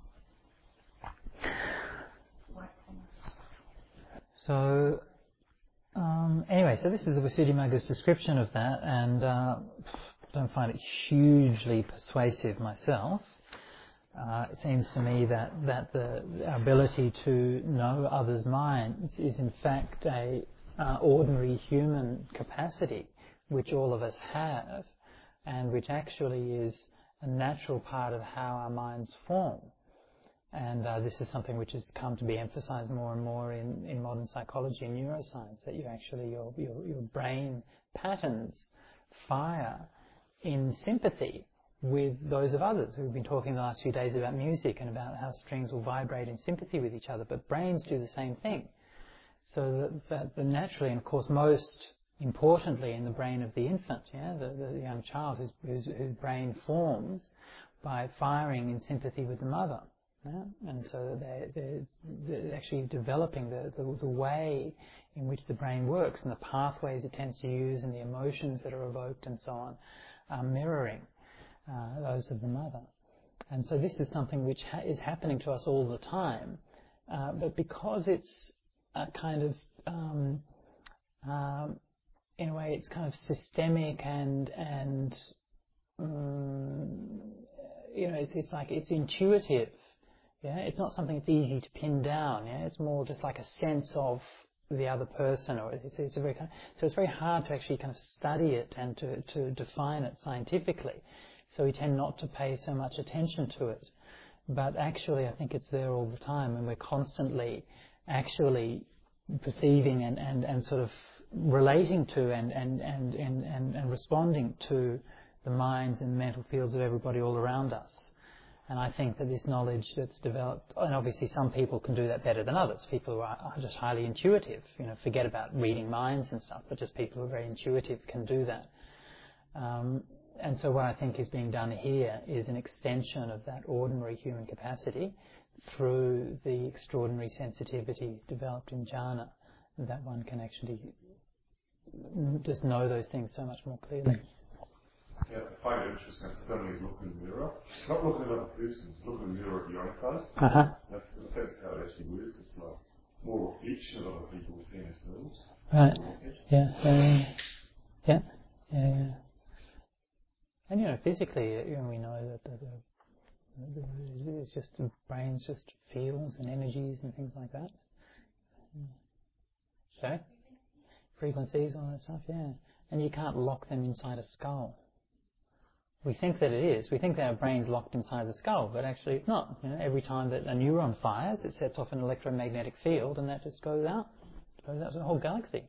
So, um, anyway, so this is Visuddhimagga's description of that, and uh, don't find it hugely persuasive myself. Uh, it seems to me that, that the ability to know others' minds is in fact a uh, ordinary human capacity which all of us have, and which actually is a natural part of how our minds form. And uh, this is something which has come to be emphasized more and more in, in modern psychology and neuroscience, that you actually, your, your, your brain patterns fire in sympathy with those of others. We've been talking the last few days about music and about how strings will vibrate in sympathy with each other, but brains do the same thing. So that, that the naturally, and of course most importantly in the brain of the infant, yeah, the, the young child whose, whose, whose brain forms by firing in sympathy with the mother. Yeah? And so they're, they're, they're actually developing the, the, the way in which the brain works, and the pathways it tends to use, and the emotions that are evoked and so on, are mirroring uh, those of the mother. And so this is something which ha- is happening to us all the time, uh, but because it's a kind of, um, um, in a way, it's kind of systemic and, and um, you know, it's, it's like it's intuitive. Yeah, it's not something that's easy to pin down. Yeah, it's more just like a sense of the other person, or it's, it's a very kind of, so it's very hard to actually kind of study it and to, to define it scientifically. So we tend not to pay so much attention to it. But actually, I think it's there all the time, and we're constantly actually perceiving and, and, and sort of relating to and, and, and, and, and, and responding to the minds and mental fields of everybody all around us. And I think that this knowledge that's developed, and obviously some people can do that better than others. People who are, are just highly intuitive, you know, forget about reading minds and stuff, but just people who are very intuitive can do that. Um, and so what I think is being done here is an extension of that ordinary human capacity through the extraordinary sensitivity developed in jhana, that one can actually just know those things so much more clearly. Yeah, I find it interesting that somebody is looking in the mirror. Not looking at other persons, looking in the mirror of your own face. Uh-huh. That's, that's how it actually works. It's like more reflection of other people within ourselves. Right. Yeah. Uh, yeah. Yeah. Yeah. And you know, physically, you know, we know that the, the, the, it's just the brain's just feels and energies and things like that. Sorry? Frequencies, all that stuff, yeah. And you can't lock them inside a skull. We think that it is. We think that our brain's locked inside the skull, but actually it's not. You know, every time that a neuron fires, it sets off an electromagnetic field, and that just goes out. It goes out to the whole galaxy.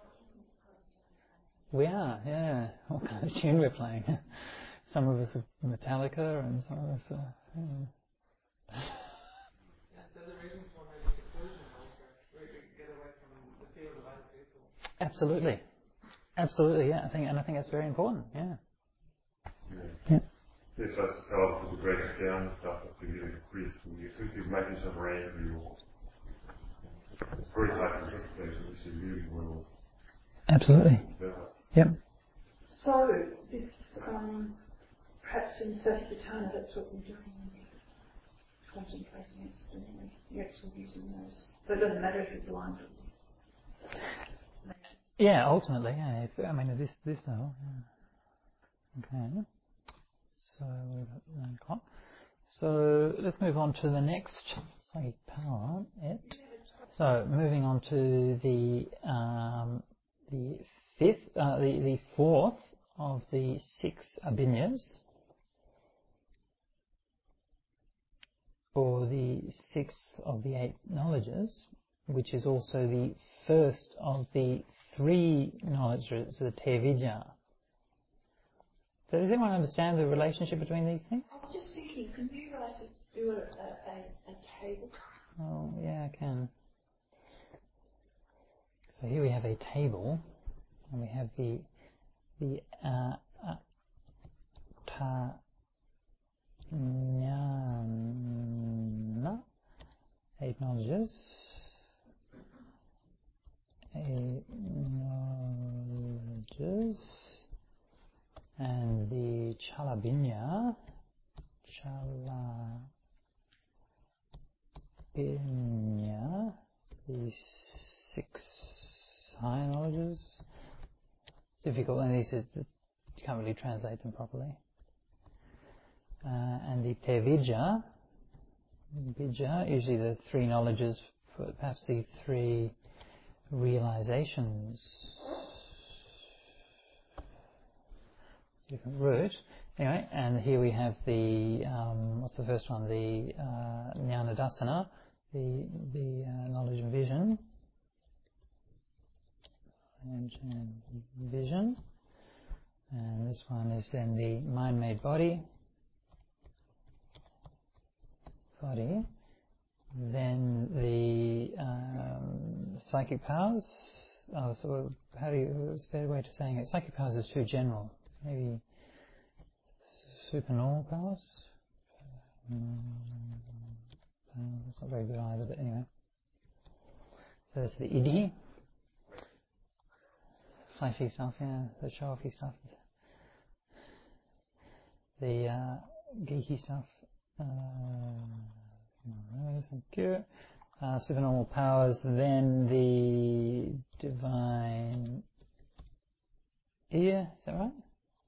We are, yeah. What kind of tune we're playing? Some of us are Metallica, and some of us are... Yeah. That's the reason for maybe seclusion also, where you get away from the field of other people. Absolutely. Absolutely, yeah. I think, and I think that's very important, yeah. Yeah. Yeah. Yes, so it's how people break it down and stuff, if you're getting increased, and you think you're making yourself angry, or it's very hard to participate unless you're really well. Absolutely. developed. Yep. So, this, um, perhaps in Satipatthana, that's what we're doing, contemplating externally, the actual using those. So it doesn't matter if you're blind. Yeah, ultimately, yeah. If, I mean, this, this though. Yeah. Okay. So we've got nine o'clock. So let's move on to the next psychic power. It. So moving on to the um, the fifth, uh, the the fourth of the six abhinyas, or the sixth of the eight knowledges, which is also the first of the three knowledges, the Tevidya. So does anyone understand the relationship between these things? I was just thinking, can you write a, do a, a, a, a table? Oh, yeah, I can. So here we have a table, and we have the the uh, uh, ta jnana, eight knowledges, eight knowledges, and the Chalabhinya, Chalabhinya, the six higher knowledges. Difficult, and these is, you can't really translate them properly. Uh, and the Tevidya, Vidya, usually the three knowledges, for perhaps the three realizations. Different root. Anyway, and here we have the, um, what's the first one? The uh, Jnana Dasana, the, the uh, knowledge and vision. Knowledge and vision. And this one is then the mind-made body. Body. Then the um, psychic powers. Oh, so how do you, what's a better way to saying it? Psychic powers is too general. Maybe supernormal powers? Um, that's not very good either, but anyway. So that's the Iddhi. Flashy stuff, yeah, the show-offy stuff. The uh, geeky stuff. Uh, thank you. Uh, supernormal powers, then the divine ear, is that right?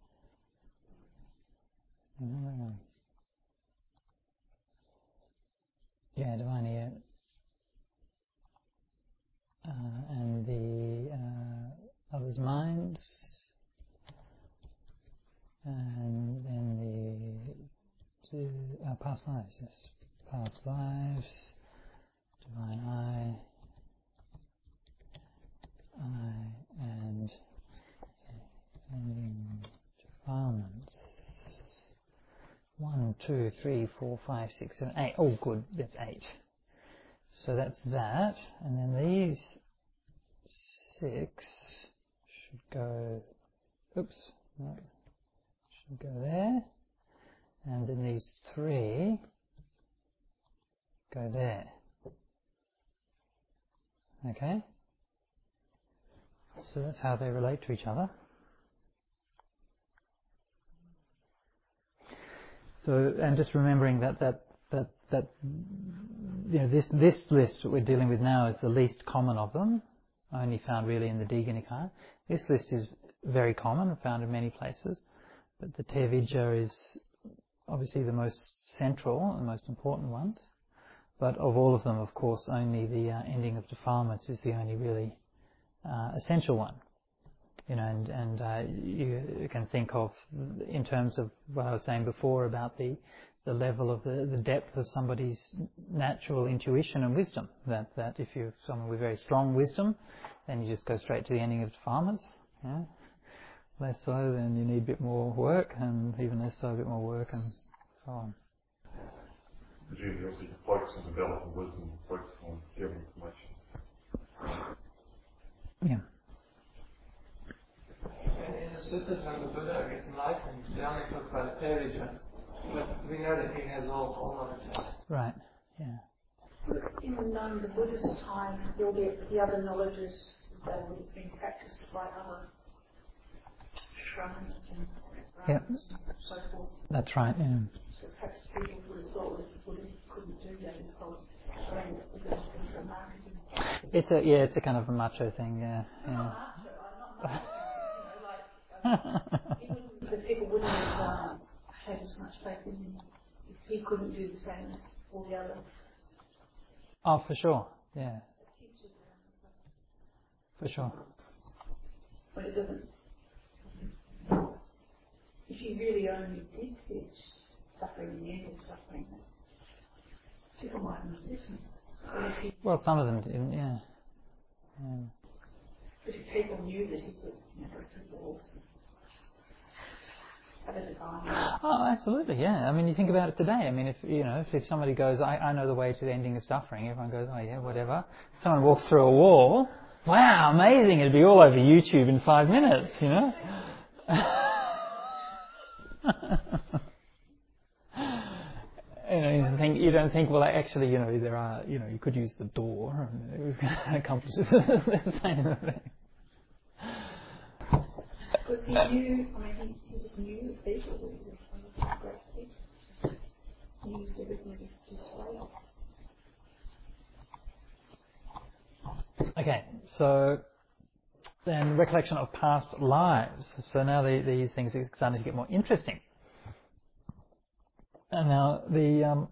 Yeah, divine ear. Uh, and the uh, others' minds. And then the uh, past lives, yes. Past lives. Divine eye. Eye and ending defilements. One, two, three, four, five, six, seven, eight. Oh, good. That's eight. So that's that. And then these six should go. Oops. No. Should go there. And then these three go there. Okay. So that's how they relate to each other. So, and just remembering that that that that you know this this list that we're dealing with now is the least common of them, only found really in the Digha Nikaya. This list is very common, found in many places, but the Tevidya is obviously the most central and most important ones. But of all of them, of course, only the uh, ending of defilements is the only really uh, essential one. You know, and, and uh, you can think of, in terms of what I was saying before about the, the level of the, the depth of somebody's natural intuition and wisdom. That, that if you're someone with very strong wisdom, then you just go straight to the ending of defilements. Yeah? Less so, then you need a bit more work, and even less so, a bit more work, and so on. Presumably, also you can focus on developing wisdom, focus on giving information. Yeah. And in the suttas when the Buddha gets enlightened, they only talk about the Peri-Jhana, but we know that he has all, all knowledge. Right, yeah. In um, the Buddha's time, all the, the other knowledges that would have been practiced by other shrines and Yep. and so forth. That's right, yeah. So perhaps people would have thought that the Buddha couldn't do that and thought, I mean, it was just for marketing. It's a, yeah, it's a kind of a macho thing, yeah. yeah. The people wouldn't have um, had as much faith in him if he couldn't do the same as all the other Oh, for sure, yeah. teachers. For sure. But it doesn't. If you really only did teach suffering and the end of suffering, people mightn't listen. If he, Well, some of them didn't, yeah. yeah. but if people knew that he could, you know, go through the walls, have a divine. Oh, absolutely, yeah. I mean, you think about it today. I mean, if you know, if, if somebody goes, I, I know the way to the ending of suffering, everyone goes, oh yeah, whatever. Someone walks through a wall, wow, amazing! It'd be all over YouTube in five minutes, you know. You know, you don't think, you don't think, well, actually, you know, there are, you know, you could use the door and it accomplishes the same thing. Because he knew, I mean, he, he just knew the people that he was a great teacher. He used everything to display. Okay, so then recollection of past lives. So now the, these things are starting to get more interesting. And now the um,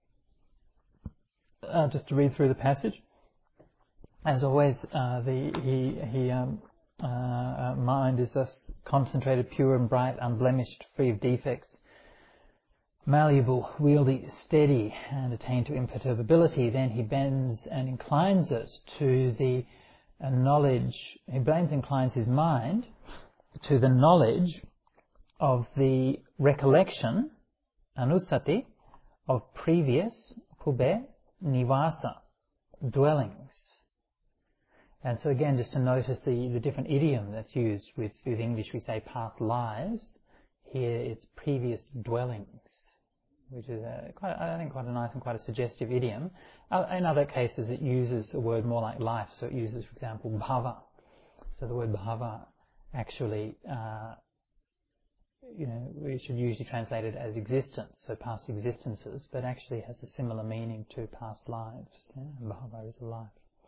uh, just to read through the passage. As always, uh, the he he um, uh, uh, mind is thus concentrated, pure and bright, unblemished, free of defects, malleable, wieldy, steady, and attained to imperturbability. Then he bends and inclines it to the uh, knowledge. He bends and inclines his mind to the knowledge of the recollection, anusati, of previous pube nivasa, dwellings. And so again, just to notice the, the different idiom that's used with, with English, we say past lives. Here it's previous dwellings, which is a, quite, I think quite a nice and quite a suggestive idiom. Uh, in other cases it uses a word more like life, so it uses, for example, bhava. So the word bhava actually uh, you know, we should usually translate it as existence, so past existences, but actually has a similar meaning to past lives. Yeah? Bhava is a life.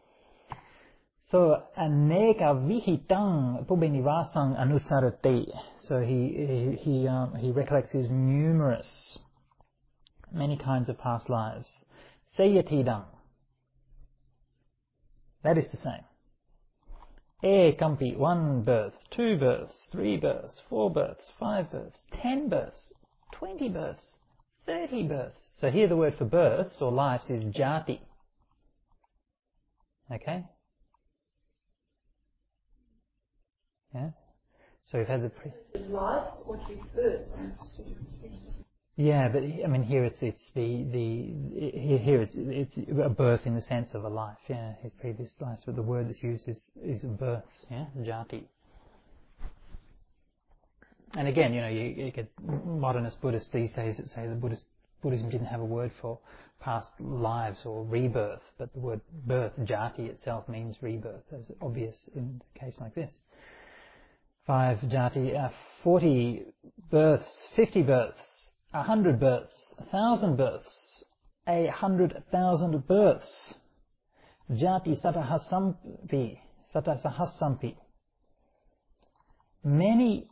So, aneka vihitang pubenivasang anusarate. So he he he, um, he recollects his numerous, many kinds of past lives. Sayatidang. That is to say, E kampi, one birth, two births, three births, four births, five births, ten births, twenty births, thirty births. So here the word for births or lives is jati. Okay? Yeah? So we've had the... Pre- life or to birth. Yeah, but I mean here it's it's the the here, here it's it's a birth in the sense of a life. Yeah, his previous life, but the word that's used is is birth. Yeah, jati. And again, you know, you, you get modernist Buddhists these days that say the Buddhist Buddhism didn't have a word for past lives or rebirth, but the word birth, jati itself means rebirth, as obvious in a case like this. Five jati, uh, forty births, fifty births. A hundred births, a thousand births, a hundred thousand births. Jati satahasampi, satasahasampi. Many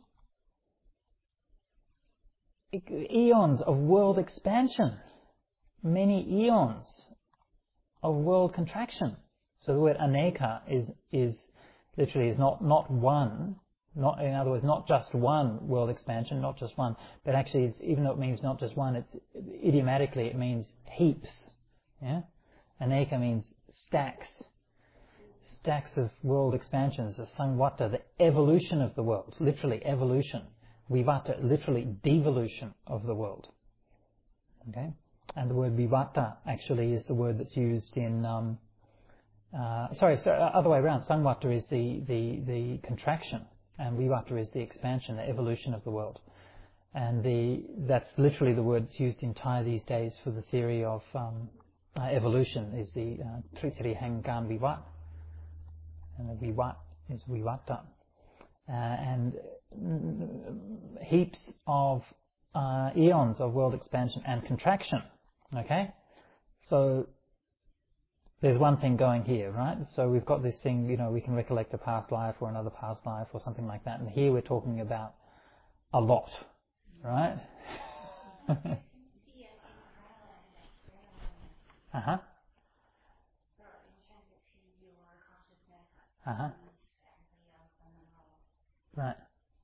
eons of world expansion, many eons of world contraction. So the word aneka is is literally is not, not one, not, in other words, not just one world expansion, not just one, but actually, it's, even though it means not just one, it's idiomatically it means heaps. Yeah, Aneka means stacks, stacks of world expansions. The Sangwata, the evolution of the world, literally evolution. Vivata, literally devolution of the world. Okay, and the word vivata actually is the word that's used in. Um, uh, sorry, so other way around. Sangwata is the the the contraction. And vivata is the expansion, the evolution of the world. And the that's literally the word that's used in Thai these days for the theory of um, uh, evolution, is the Tritiri Hangan Vivat. And the Vivat is Vivata. Uh, and mm, heaps of uh, eons of world expansion and contraction. Okay? So there's one thing going here, right? So we've got this thing, you know, we can recollect a past life or another past life or something like that. And here we're talking about a lot, right? uh-huh. Uh-huh. Right.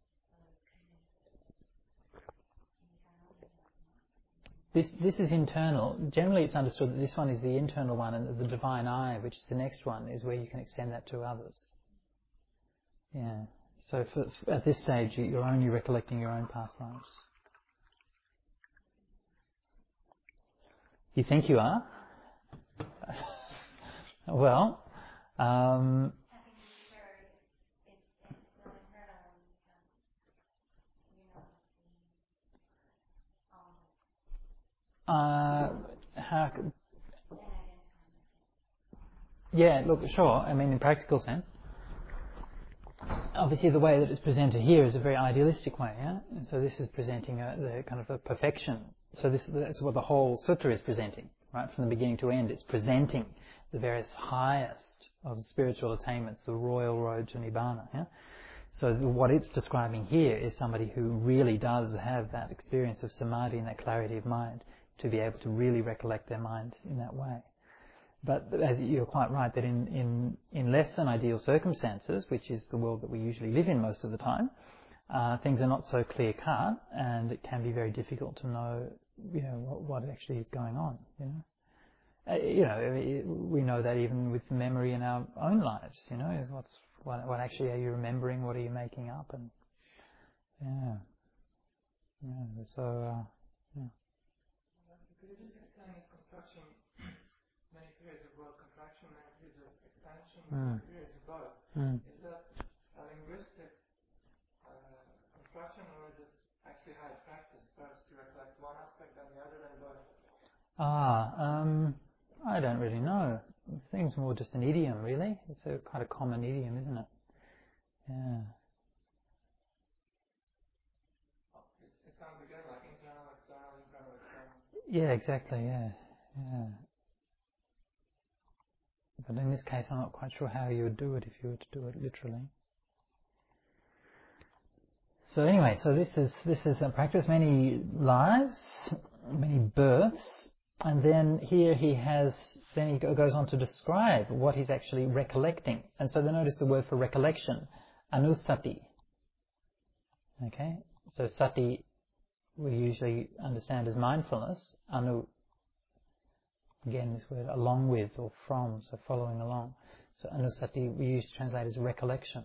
This this is internal. Generally, it's understood that this one is the internal one, and the divine eye, which is the next one, is where you can extend that to others. Yeah. So for, for, at this stage, you're only recollecting your own past lives. You think you are? Well, um, Uh, how, yeah, look, sure. I mean, in practical sense. Obviously, the way that it's presented here is a very idealistic way, yeah? And so this is presenting a, the kind of a perfection. So this that's what the whole sutta is presenting, right? From the beginning to end, it's presenting the various highest of spiritual attainments, the royal road to Nibbana, yeah? So what it's describing here is somebody who really does have that experience of samadhi and that clarity of mind, to be able to really recollect their mind in that way. But as you're quite right, that in, in, in less than ideal circumstances, which is the world that we usually live in most of the time, uh, things are not so clear cut, and it can be very difficult to know, you know, what, what actually is going on. You know, uh, you know, we know that even with memory in our own lives. You know, is what's what, what actually are you remembering? What are you making up? And yeah, yeah. So uh, yeah. Could you just explain this construction? Many periods of world contraction, many periods of expansion, Mm. many periods of both. Mm. Is that a linguistic uh, construction, or is it actually how you practice first to recollect one aspect and the other, then both? Ah, um, I don't really know. It seems more just an idiom, really. It's a quite a common idiom, isn't it? Yeah. It, it sounds again like internal, external, internal, external. Yeah, exactly, yeah. Yeah. But in this case, I'm not quite sure how you would do it if you were to do it literally. So anyway, so this is this is a practice, many lives, many births, and then here he has, then he goes on to describe what he's actually recollecting. And so then notice the word for recollection, anusati. Okay, so sati we usually understand as mindfulness. Anu, again, this word along with or from, so following along. So anusati we usually translate as recollection.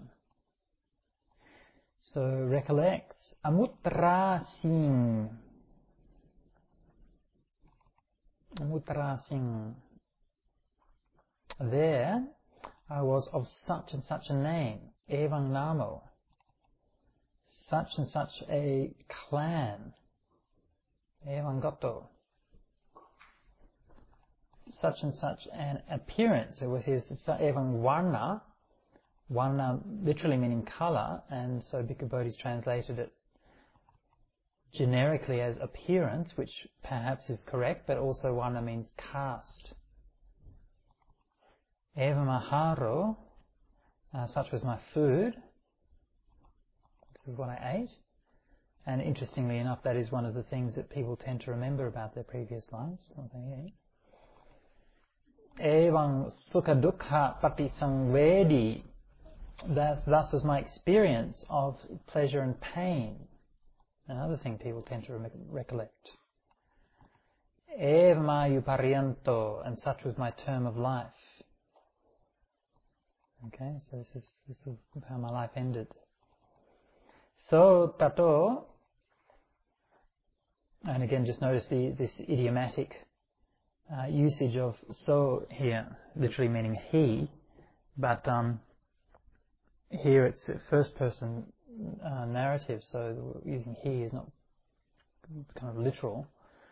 So recollects. Amutra sing. Amutra sing. There I was of such and such a name. Evang namo. Such and such a clan. Evang gato. Such and such an appearance. It was his Evang varna. Varna literally meaning colour, and so Bhikkhu Bodhi's translated it generically as appearance, which perhaps is correct, but also varna means caste. Eva maharo, uh, such was my food. This is what I ate. And interestingly enough, that is one of the things that people tend to remember about their previous lives, what they ate. Evang sukha dukkha patisangvedi. That's, thus was my experience of pleasure and pain. Another thing people tend to re- recollect. Eva mayu pariento, and such was my term of life. Okay, so this is, this is how my life ended. So, tato, and again just notice the, this idiomatic uh, usage of so here, literally meaning he, but um, here it's a first person uh, narrative, so using he is not kind of literal.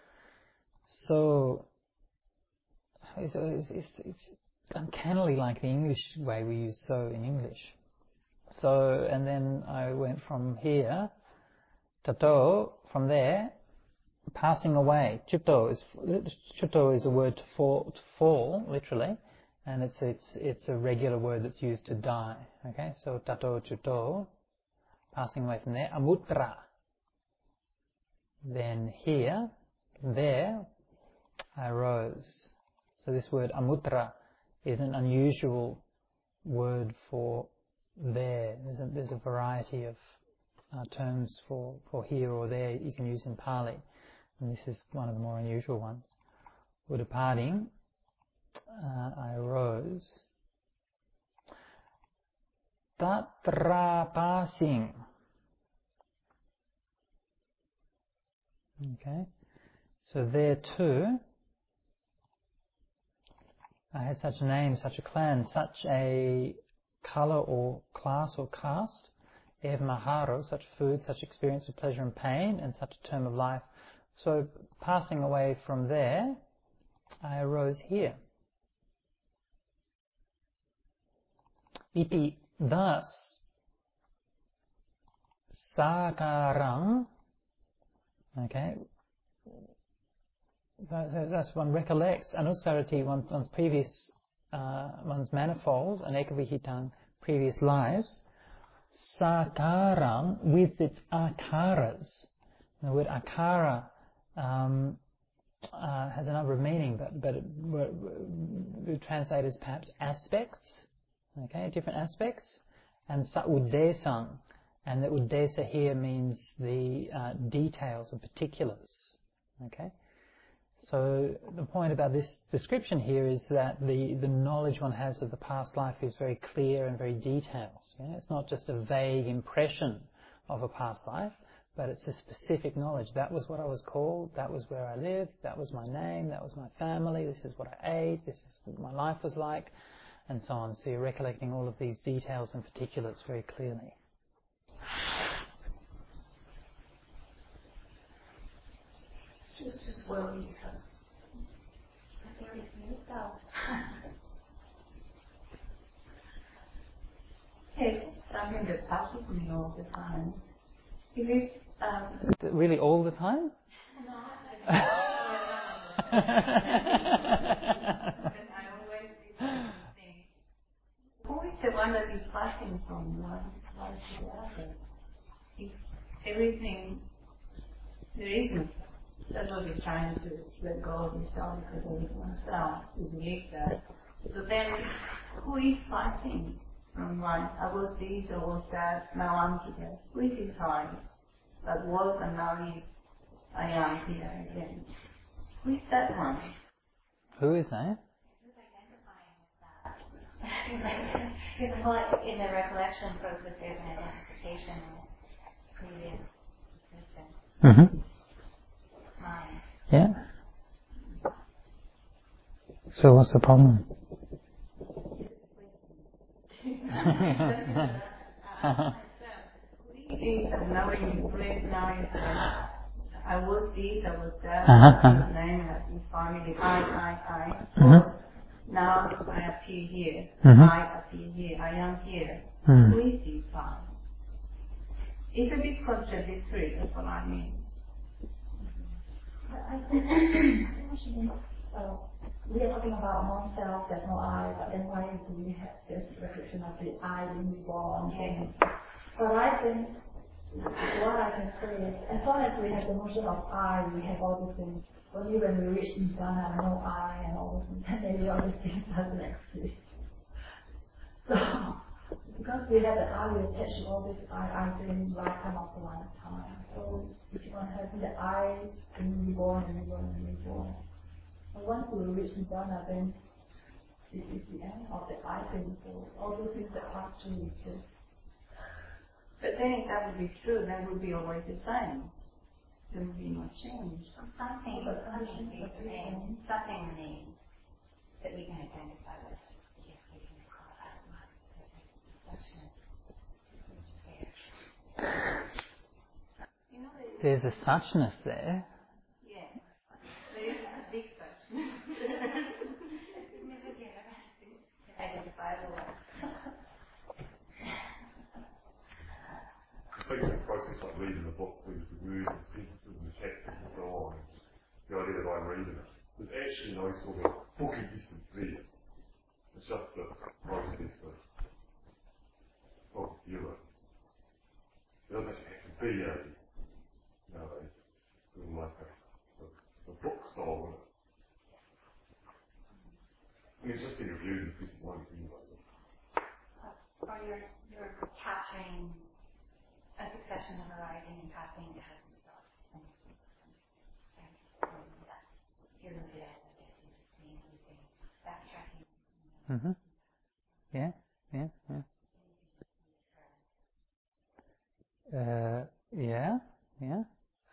So, it's, it's, it's, it's uncannily like the English way we use so in English. So, and then I went from here, tato, from there, passing away. Chuto is chuto is a word to fall, to fall, literally, and it's it's it's a regular word that's used to die. Okay, so tato chuto, passing away from there. Amutra. Then here, there, I rose. So this word amutra is an unusual word for there. There's a, there's a variety of uh, terms for, for here or there you can use in Pali. And this is one of the more unusual ones. For departing, uh, I rose. Tatra passing. Okay. So there too, I had such a name, such a clan, such a colour or class or caste, ev maharo, such food, such experience of pleasure and pain, and such a term of life. So passing away from there, I arose here. Iti, thus, sakarang, okay, so, so that's one recollects, anusarati, one, one's previous, uh, one's manifold, and ekavihitang, previous lives, sakarang, with its akaras. The word akara um, uh, has a number of meanings, but, but it, we translate as perhaps aspects, okay, different aspects, and sa uddesang, and the uddesa here means the uh, details and particulars, okay. So the point about this description here is that the, the knowledge one has of the past life is very clear and very detailed. Yeah? It's not just a vague impression of a past life, but it's a specific knowledge. That was what I was called, that was where I lived, that was my name, that was my family, this is what I ate, this is what my life was like, and so on. So you're recollecting all of these details and particulars very clearly. Just as well you can. It's something that passes me all the time. It is um, really all the time? No, I don't. I always do things. who is the one that is passing from one life to the other? If everything there isn't. That's what we're trying to let go of yourself because of oneself. We believe that. So then, who is passing from one? I was this, I was that, now I'm here. Who is this I? That was and now is, I am here again. Who is that one? Who is that? Who's identifying with that? It's like in the recollection process, there's an identification with previous existence. Mm-hmm. Mind. Yeah. So what's the problem? Things of knowing breath, knowing that I was this, I was that, Uh-huh. I was name, I was family, I, I, I, Mhm. was. Now I appear here, Mhm. I appear here, I am here. Mm. Who is this I? It's a bit contradictory, that's what I mean. I think actually, uh, we are talking about non-self, there's no I, but then why do we have this reflection of the I being born? And, but I think what I can say is, as long as we have the notion of I, we have all these things. Only when we reach Nirvana, no I and all those things, then maybe all these things doesn't exist. So because we have the I, we attach to all this I, I dream lifetime after lifetime. So if you want to have the I, then reborn and reborn and reborn. But once we reach Nibbana, then it is the end of the I thing. So all those things that pass through each other. But then if that would be true, that would be always the same. There would be no change. Something, something remains, something remains that we can identify with. Yes, we can call that one. You know, There's a suchness there. Yeah. There is a big suchness. Identifiable one. I think it's a process like reading the book, where there's the words and sentences and the chapters and so on. The idea that I'm reading it. There's actually no sort of booky essence there. It's just this process of, of feel it. It doesn't actually have to be a, you know, a, sort of like a, a, a book style in it. I mean, it's just being reviewed in a piece of one thing like this. Or you're, you're capturing a succession of arising and passing that has thoughts. And, and, and that you're limited as I guess you're just seeing everything, backtracking. Mm-hmm. Yeah, yeah, yeah. Uh, yeah, yeah.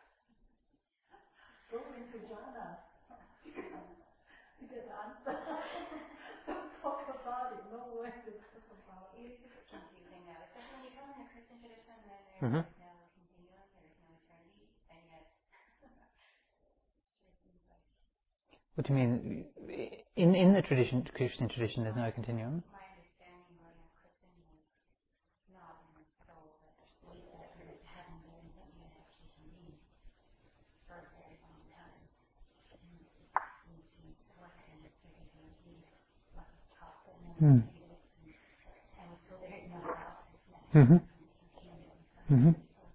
Go into jhana. You get the answer. Don't talk about it. No way to talk about it. It's just confusing now, especially when you come in a Christian tradition, then there's Mm-hmm. no continuum, there's no eternity, and yet sure seems like What do you mean? In in the tradition, Christian tradition, there's no continuum. my understanding growing up Christian was not in the soul, but we said that heaven means that you actually can be for a very long time. And you need to work and to be what was taught, but Mm. no one did it. And and so there is no doubt that Mm-hmm. continuum. Mm-hmm.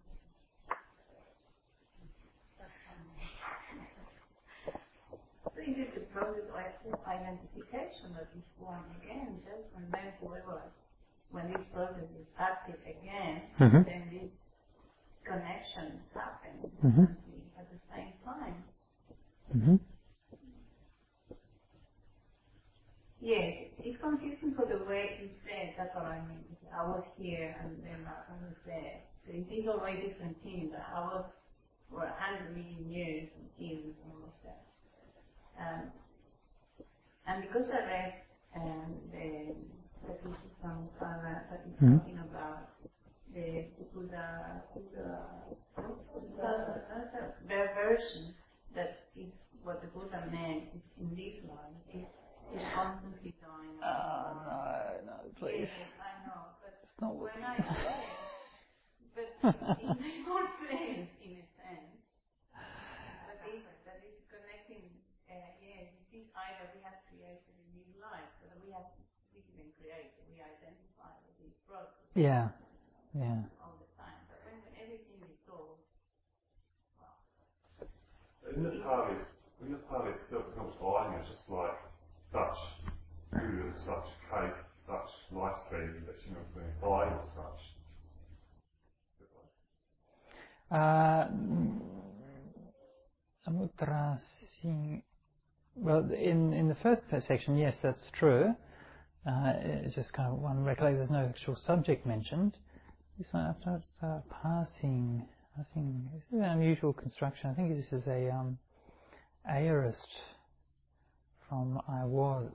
So it is the process of identification that is born again, just and then whoever, when this process is active again, Mm-hmm. then this connection happens Mm-hmm. at the same time. Mm-hmm. Yes, it's confusing for the way he said, that's what I mean. I was here and then I was there. So it is already discontinued. I was for a hundred million years and years and all of that. Um, and because I read um, the the pieces from Sarah that is Mhm. talking about the Buddha, Buddha, Buddha, their version that is what the Buddha meant is in this one is is constantly going on. Oh, no, no, please. Yes, I know, but It's not what when I read, but it makes more sense in a sense. That is, that is connecting, uh, yes, it is either we have created a new life, but we have, we didn't create, we identify with this process Yeah, yeah. all the time. But when everything is solved, well, In the Pali, in the Pali stuff, it's not buying, it's just like such good, such case, such lifespan that you know it's being buying as such. Uh, Amutra Singh. Well, in in the first section, yes, that's true. Uh, it's just kind of one recollect. There's no actual subject mentioned. This one after uh, passing, passing. This is an unusual construction. I think this is a um, aorist from I was.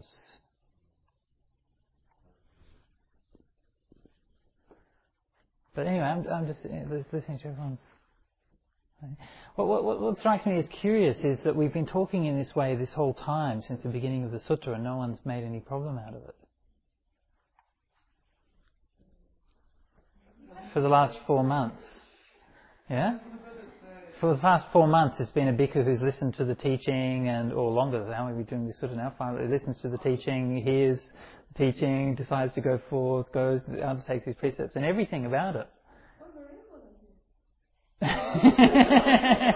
But anyway, I'm, I'm just listening to everyone's. What, what, what strikes me as curious is that we've been talking in this way this whole time since the beginning of the sutta, and no one's made any problem out of it. For the last four months. Yeah? For the past four months, it's been a bhikkhu who's listened to the teaching, and or longer than that, we've been doing this sutta now, finally listens to the teaching, hears the teaching, decides to go forth, goes, undertakes his precepts, and everything about it.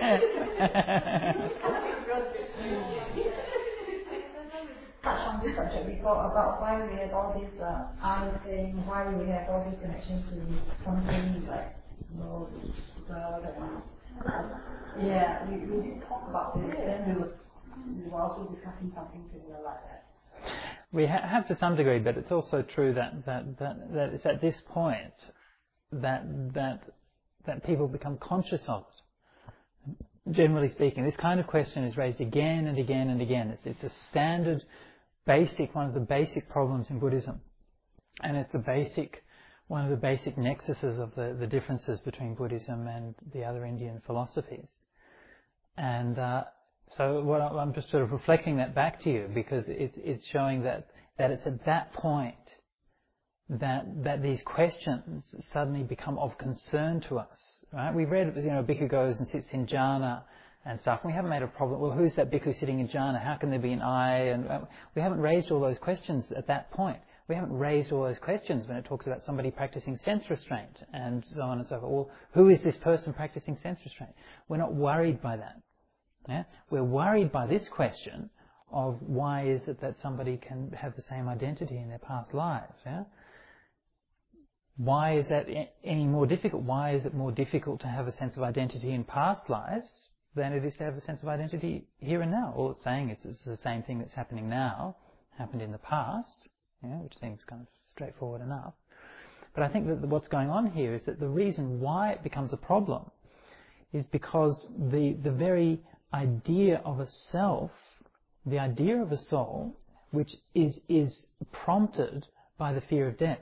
Touch on this that we thought about why we have all this uh, I thing, why we have all this connection to something like, you know, God and yeah, we, we did talk about this, then we were, we were also discussing something similar like that. We ha- have to some degree, but it's also true that, that, that, that it's at this point that, that, that people become conscious of it. Generally speaking, this kind of question is raised again and again and again. It's, it's a standard, basic, one of the basic problems in Buddhism. And it's the basic, one of the basic nexuses of the, the differences between Buddhism and the other Indian philosophies. And uh, so what I, I'm just sort of reflecting that back to you, because it, it's showing that, that it's at that point that that these questions suddenly become of concern to us. Right? We've read, you know, bhikkhu goes and sits in jhana and stuff. And we haven't made a problem. Well, who's that bhikkhu sitting in jhana? How can there be an I? And uh, we haven't raised all those questions at that point. We haven't raised all those questions when it talks about somebody practicing sense restraint and so on and so forth. Well, who is this person practicing sense restraint? We're not worried by that. Yeah? We're worried by this question of why is it that somebody can have the same identity in their past lives. Yeah? Why is that any more difficult? Why is it more difficult to have a sense of identity in past lives than it is to have a sense of identity here and now? All it's saying is it's the same thing that's happening now, happened in the past, yeah, which seems kind of straightforward enough. But I think that what's going on here is that the reason why it becomes a problem is because the, the very idea of a self, the idea of a soul, which is, is prompted by the fear of death.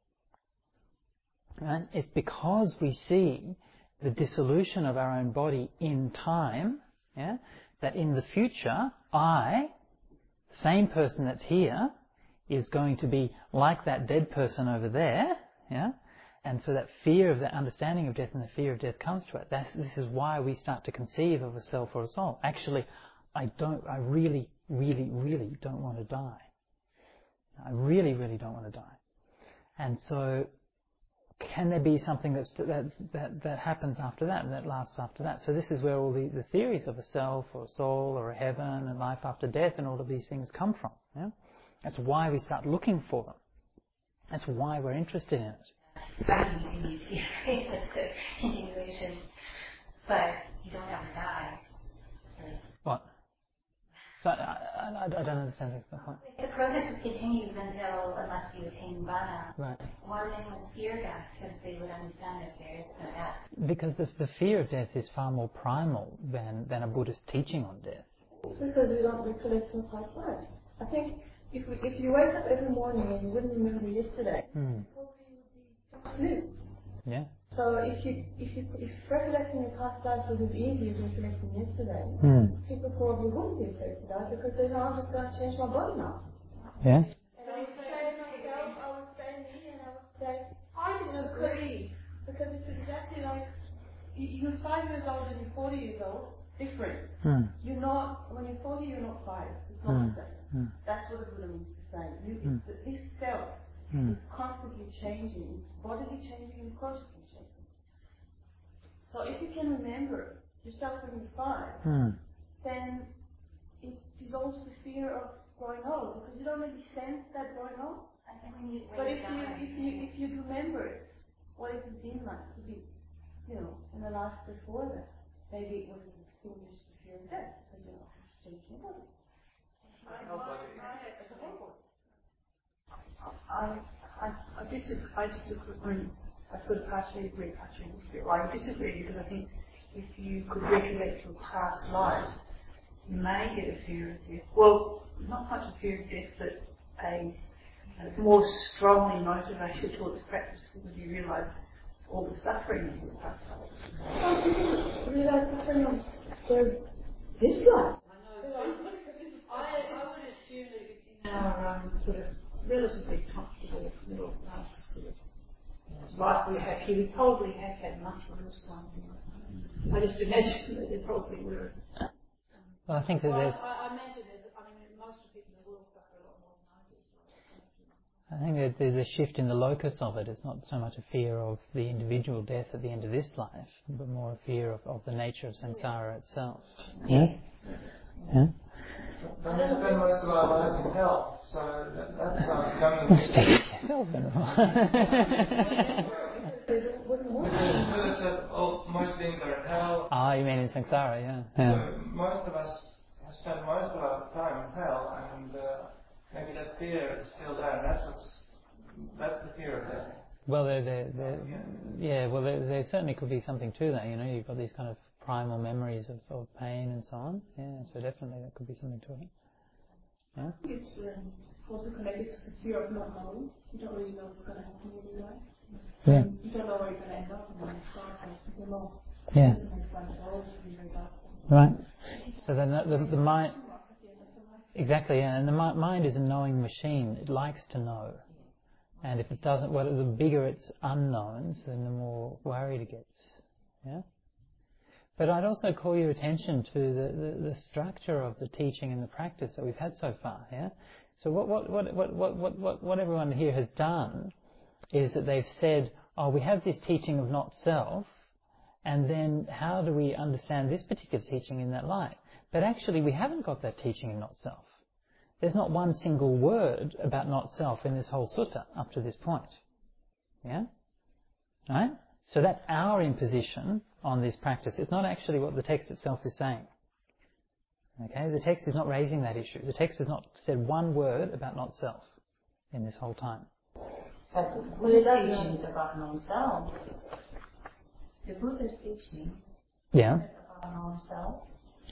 Right? It's because we see the dissolution of our own body in time, yeah, that in the future, I, the same person that's here, is going to be like that dead person over there, yeah, and so that fear of that understanding of death and the fear of death comes to it. That's, this is why we start to conceive of a self or a soul. Actually, I don't, I really, really, really don't want to die. I really, really don't want to die. And so, can there be something that's, that, that, that happens after that and that lasts after that? So this is where all the, the theories of a self or a soul or a heaven and life after death and all of these things come from. Yeah? That's why we start looking for them. That's why we're interested in it. I'm using these theories as a continuation, but you don't have to die. What? So I, I, I don't understand the point. The process continues until, unless you attain Nibbana. Right. Why would anyone fear death? Because they would understand that there is no death. Because the, the fear of death is far more primal than, than a Buddhist teaching on death. It's because we don't recollect our past lives. I think if we, if you wake up every morning and you wouldn't remember yesterday, Hmm. probably you would be asleep. Yeah. So if you if you if recollecting your past life was as easy as recollecting yesterday, Hmm. people probably wouldn't be afraid to die because they know I'm just going to change my body now. Yeah. And I would stay myself, I would stay me, and I would stay. I disagree. Because it's exactly like you- you're five years old and you're forty years old. Different. Hmm. You're not when you're forty. You're not five. It's not Hmm. the same. Hmm. That's what the Buddha means to say. You, Hmm. it's, this self Hmm. is constantly changing. It's bodily changing and consciously changing. So if you can remember yourself when you're five, Hmm. then it dissolves the fear of growing old because you don't really sense that growing old. I think when you, when But you if you die, if you if you remember it, what has it been like to be, you know, in the life before that? Maybe it was extinguished the fear of death because you know changed your body. I I I disagree. I disagree. I sort of partially agree, partially disagree. Well, I disagree because I think if you could recollect your past lives, you may get a fear of death. Well, not such a fear of death, but a, a more strongly motivation towards practice because you realise all the suffering of your past life. You realise suffering of the, this life. I, I would assume that in Our um, sort of relatively comfortable middle class sort of life we have here, we probably have had much worse ones. I just imagine that there probably were. Well, I think that well, there's. I, I imagine there's, I mean, most of the people in the world suffer a lot more than I do. So I think that there's a shift in the locus of it. It's not so much a fear of the individual death at the end of this life, but more a fear of, of the nature of samsara itself. Yeah. Yeah. then we spend most of our lives in hell. So that, that's our coming. Speak for yourself, Venerable. Because Buddha said, oh, most beings are in hell. Ah, you mean in samsara, yeah. yeah. So most of us have spent most of our time in hell, and uh, maybe that fear is still there, and that's what's, that's the fear of death. Well, there, there, there, yeah. Well, there, there certainly could be something to that. You know, you've got these kind of primal memories of, of pain and so on. Yeah, so definitely that could be something to it. Yeah. It's um, also connected to the fear of not knowing. You don't really know what's going to happen with your life. Yeah. Um, you don't know where you're going to end up, and then it's dark and you don't know. Yeah. It makes life always be very dark. Right. So then the, the, the mind. Exactly. Yeah. And the mi- mind is a knowing machine. It likes to know. And if it doesn't, well, the bigger its unknowns, then the more worried it gets. Yeah. But I'd also call your attention to the, the, the structure of the teaching and the practice that we've had so far. Yeah. So what what what what what what what, what everyone here has done is that they've said, oh, we have this teaching of not self, and then how do we understand this particular teaching in that light? But actually, we haven't got that teaching of not self. There's not one single word about not self in this whole sutta up to this point. Yeah? Right? So that's our imposition on this practice. It's not actually what the text itself is saying. Okay? The text is not raising that issue. The text has not said one word about not self in this whole time. But the Buddha's teaching is about non-self. The Buddha's teaching Yeah. is about non-self.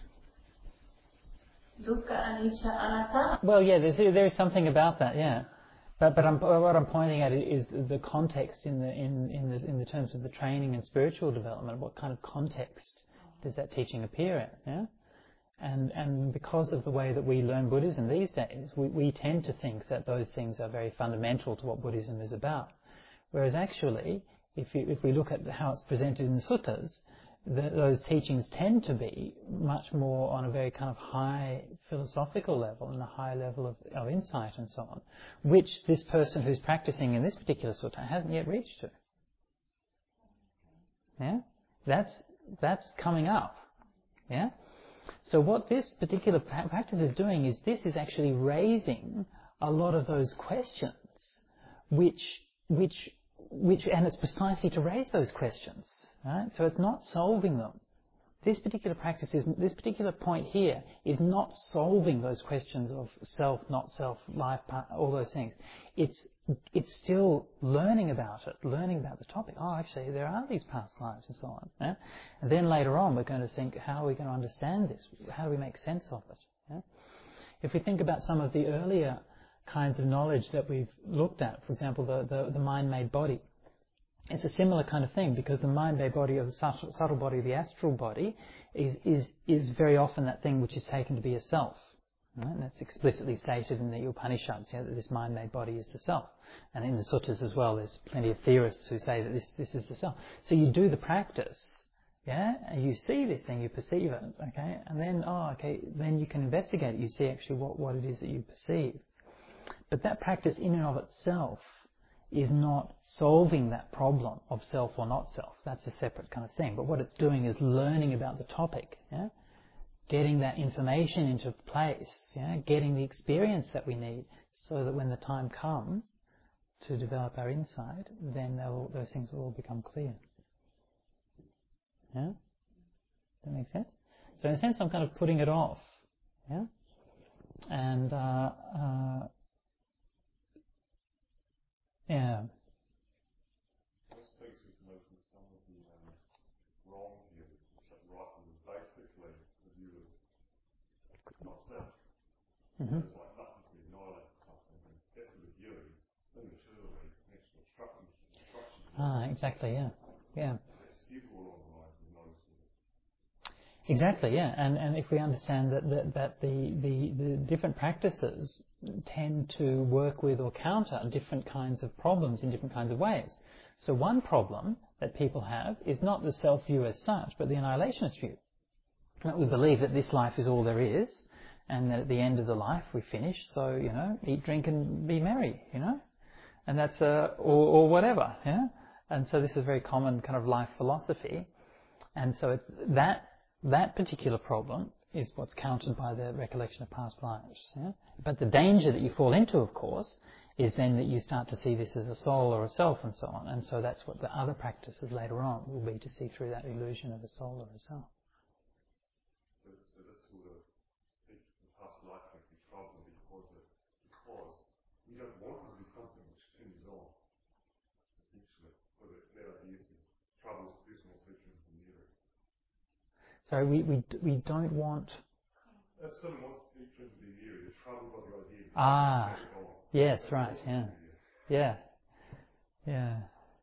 Dukkha, anicca, anatta. Well, yeah, there's, there is something about that, yeah. But but I'm, what I'm pointing at is the context in the in in the in the terms of the training and spiritual development. What kind of context does that teaching appear in? Yeah, and and because of the way that we learn Buddhism these days, we we tend to think that those things are very fundamental to what Buddhism is about. Whereas actually, if you, if we look at how it's presented in the suttas, the, those teachings tend to be much more on a very kind of high philosophical level and a high level of, of insight and so on, which this person who's practicing in this particular sutta hasn't yet reached to. Yeah? That's, that's coming up. Yeah? So what this particular pra- practice is doing is this is actually raising a lot of those questions which, which, which, and it's precisely to raise those questions. Right? So it's not solving them. This particular practice is, this particular point here is not solving those questions of self, not self, life, all those things. It's, it's still learning about it, learning about the topic. Oh, actually, there are these past lives and so on. Yeah? And then later on, we're going to think, how are we going to understand this? How do we make sense of it? Yeah? If we think about some of the earlier kinds of knowledge that we've looked at, for example, the, the, the mind-made body, it's a similar kind of thing, because the mind-made body or the subtle, subtle body, the astral body, is, is, is very often that thing which is taken to be a self. Right? And that's explicitly stated in the Upanishads, you know, that this mind-made body is the self. And in the suttas as well, there's plenty of theorists who say that this, this is the self. So you do the practice, yeah, and you see this thing, you perceive it, okay, and then, oh, okay, then you can investigate it, you see actually what, what it is that you perceive. But that practice in and of itself is not solving that problem of self or not self. That's a separate kind of thing. But what it's doing is learning about the topic, yeah? Getting that information into place, yeah? Getting the experience that we need so that when the time comes to develop our insight, then those things will all become clear. Yeah? Does that make sense? So in a sense, I'm kind of putting it off. Yeah? And uh, uh, yeah. What speaks with most of some of the um, wrong views, which are right, was basically the view of not self. Mm-hmm. It's like nothing to annihilate something, and that's the view, immaturely, actual structure. Ah, exactly, yeah. Yeah. That's several along the lines of noticing. Exactly, yeah. And and if we understand that, that, that the, the, the different practices tend to work with or counter different kinds of problems in different kinds of ways. So one problem that people have is not the self-view as such, but the annihilationist view. That we believe that this life is all there is, and that at the end of the life we finish, so, you know, eat, drink and be merry, you know. And that's, uh, or, or whatever, yeah. And so this is a very common kind of life philosophy. And so it's that, that particular problem is what's countered by the recollection of past lives. Yeah? But the danger that you fall into, of course, is then that you start to see this as a soul or a self and so on. And so that's what the other practices later on will be, to see through that illusion of a soul or a self. So, so this sort of the past life can be trouble because of, because we don't want it to be something which continues on, essentially. Because it, that idea is trouble is personal section of the mirror. So we, we, we don't want... If someone wants to enter into the mirror, they're troubled by the idea that Ah, it's on. yes, right, yeah. Yeah. Yeah.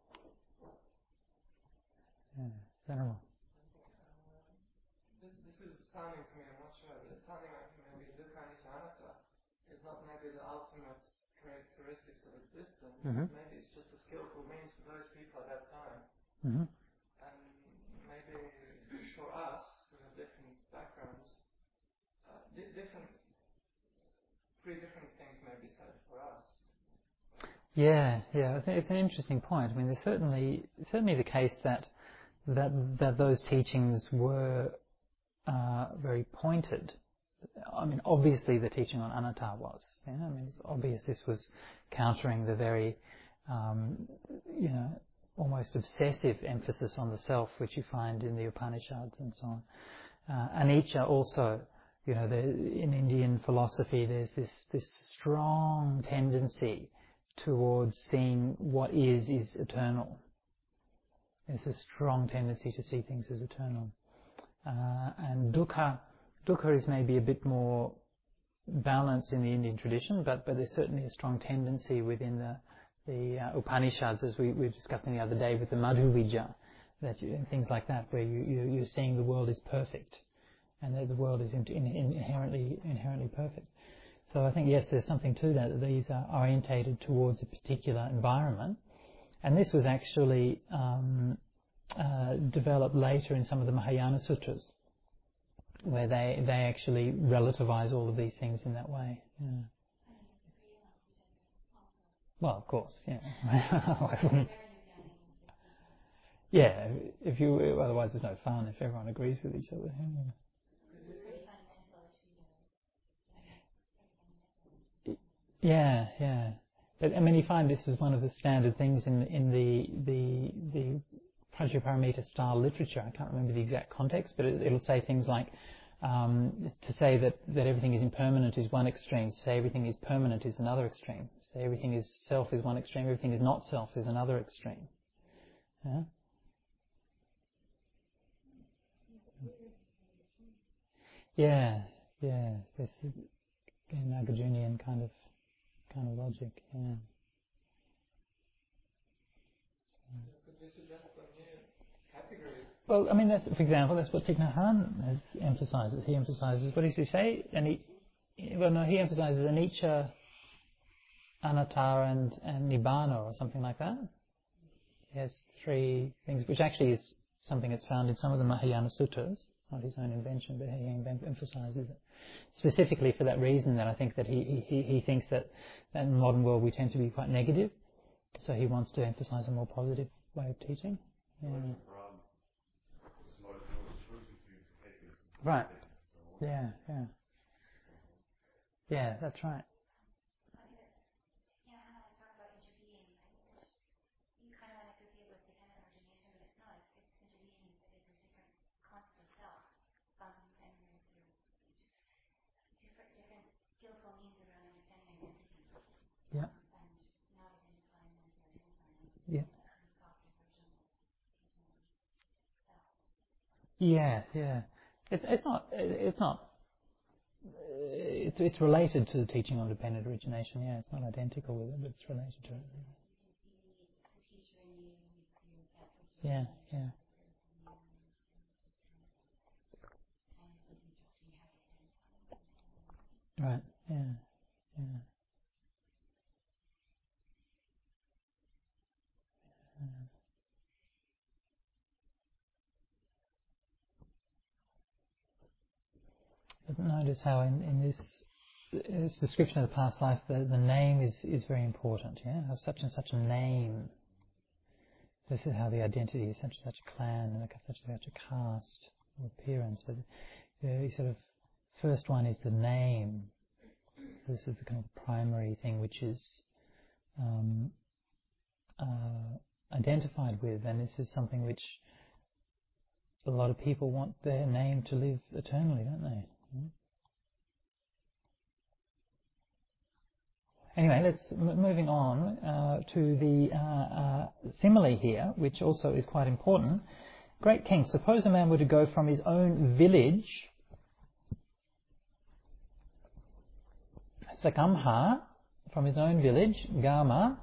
Yeah. Venerable. This, this is sounding to me, I'm not sure, but it's sounding like maybe dukkha anicca anatta is not maybe the ultimate characteristics of existence. Mm-hmm. Maybe it's just a skillful means for those people at that time. Mm-hmm. And maybe for us, who have different backgrounds, uh, di- different, three different things may be said for us. Yeah, yeah, it's, it's an interesting point. I mean, there's certainly certainly the case that that that those teachings were uh, very pointed. I mean, obviously the teaching on anatta was. Yeah? I mean, it's obvious this was countering the very, um, you know, almost obsessive emphasis on the self, which you find in the Upanishads and so on. Uh, Anicca also, you know, the, in Indian philosophy, there's this this strong tendency towards seeing what is is eternal. There's a strong tendency to see things as eternal. Uh, and dukkha, dukkha is maybe a bit more balanced in the Indian tradition, but, but there's certainly a strong tendency within the, the uh, Upanishads, as we, we were discussing the other day with the Madhuvijja, that you, things like that, where you, you, you're seeing the world is perfect, and that the world is in, in, inherently inherently perfect. So I think, yes, there's something to that, that these are orientated towards a particular environment. And this was actually um, uh, developed later in some of the Mahayana sutras, where they, they actually relativize all of these things in that way. Yeah. Well, of course, yeah. I wouldn't. Yeah, if you, otherwise there's no fun if everyone agrees with each other. Yeah. Yeah, yeah. But, I mean, you find this is one of the standard things in in the the the Prajnaparamita style literature. I can't remember the exact context, but it, it'll say things like um, to say that, that everything is impermanent is one extreme. To say everything is permanent is another extreme. To say everything is self is one extreme. Everything is not self is another extreme. Yeah. Yeah, yeah. This is Nagarjunian kind of. kind of logic, yeah. So could we suggest a new category? Well, I mean, that's, for example, that's what Thich Nhat Hanh has emphasizes. He emphasizes, what does he say? And he, well, no, he emphasizes anicca, anatta, and, and nibbana, or something like that. He has three things, which actually is something that's found in some of the Mahayana sutras. It's not his own invention, but he emphasizes it. Specifically for that reason, that I think that he, he, he thinks that, that in the modern world we tend to be quite negative, so he wants to emphasize a more positive way of teaching. Yeah. Right. Yeah, yeah. Yeah, that's right. Yeah. Yeah. Yeah, yeah. It's it's not it's not it's it's related to the teaching on dependent origination. Yeah, it's not identical with it, but it's related to it. Yeah, yeah. Right. Yeah, yeah. But notice how in, in this, this description of the past life, the, the name is, is very important, yeah? Have such and such a name. This is how the identity is such and such a clan, and such and such a caste or appearance. But uh, you sort of first one is the name. So this is the kind of primary thing which is um, uh, identified with, and this is something which a lot of people want their name to live eternally, don't they? Mm. Anyway, let's m- moving on uh, to the uh, uh, simile here, which also is quite important. Great king, suppose a man were to go from his own village, Sakamha, from his own village, Gama,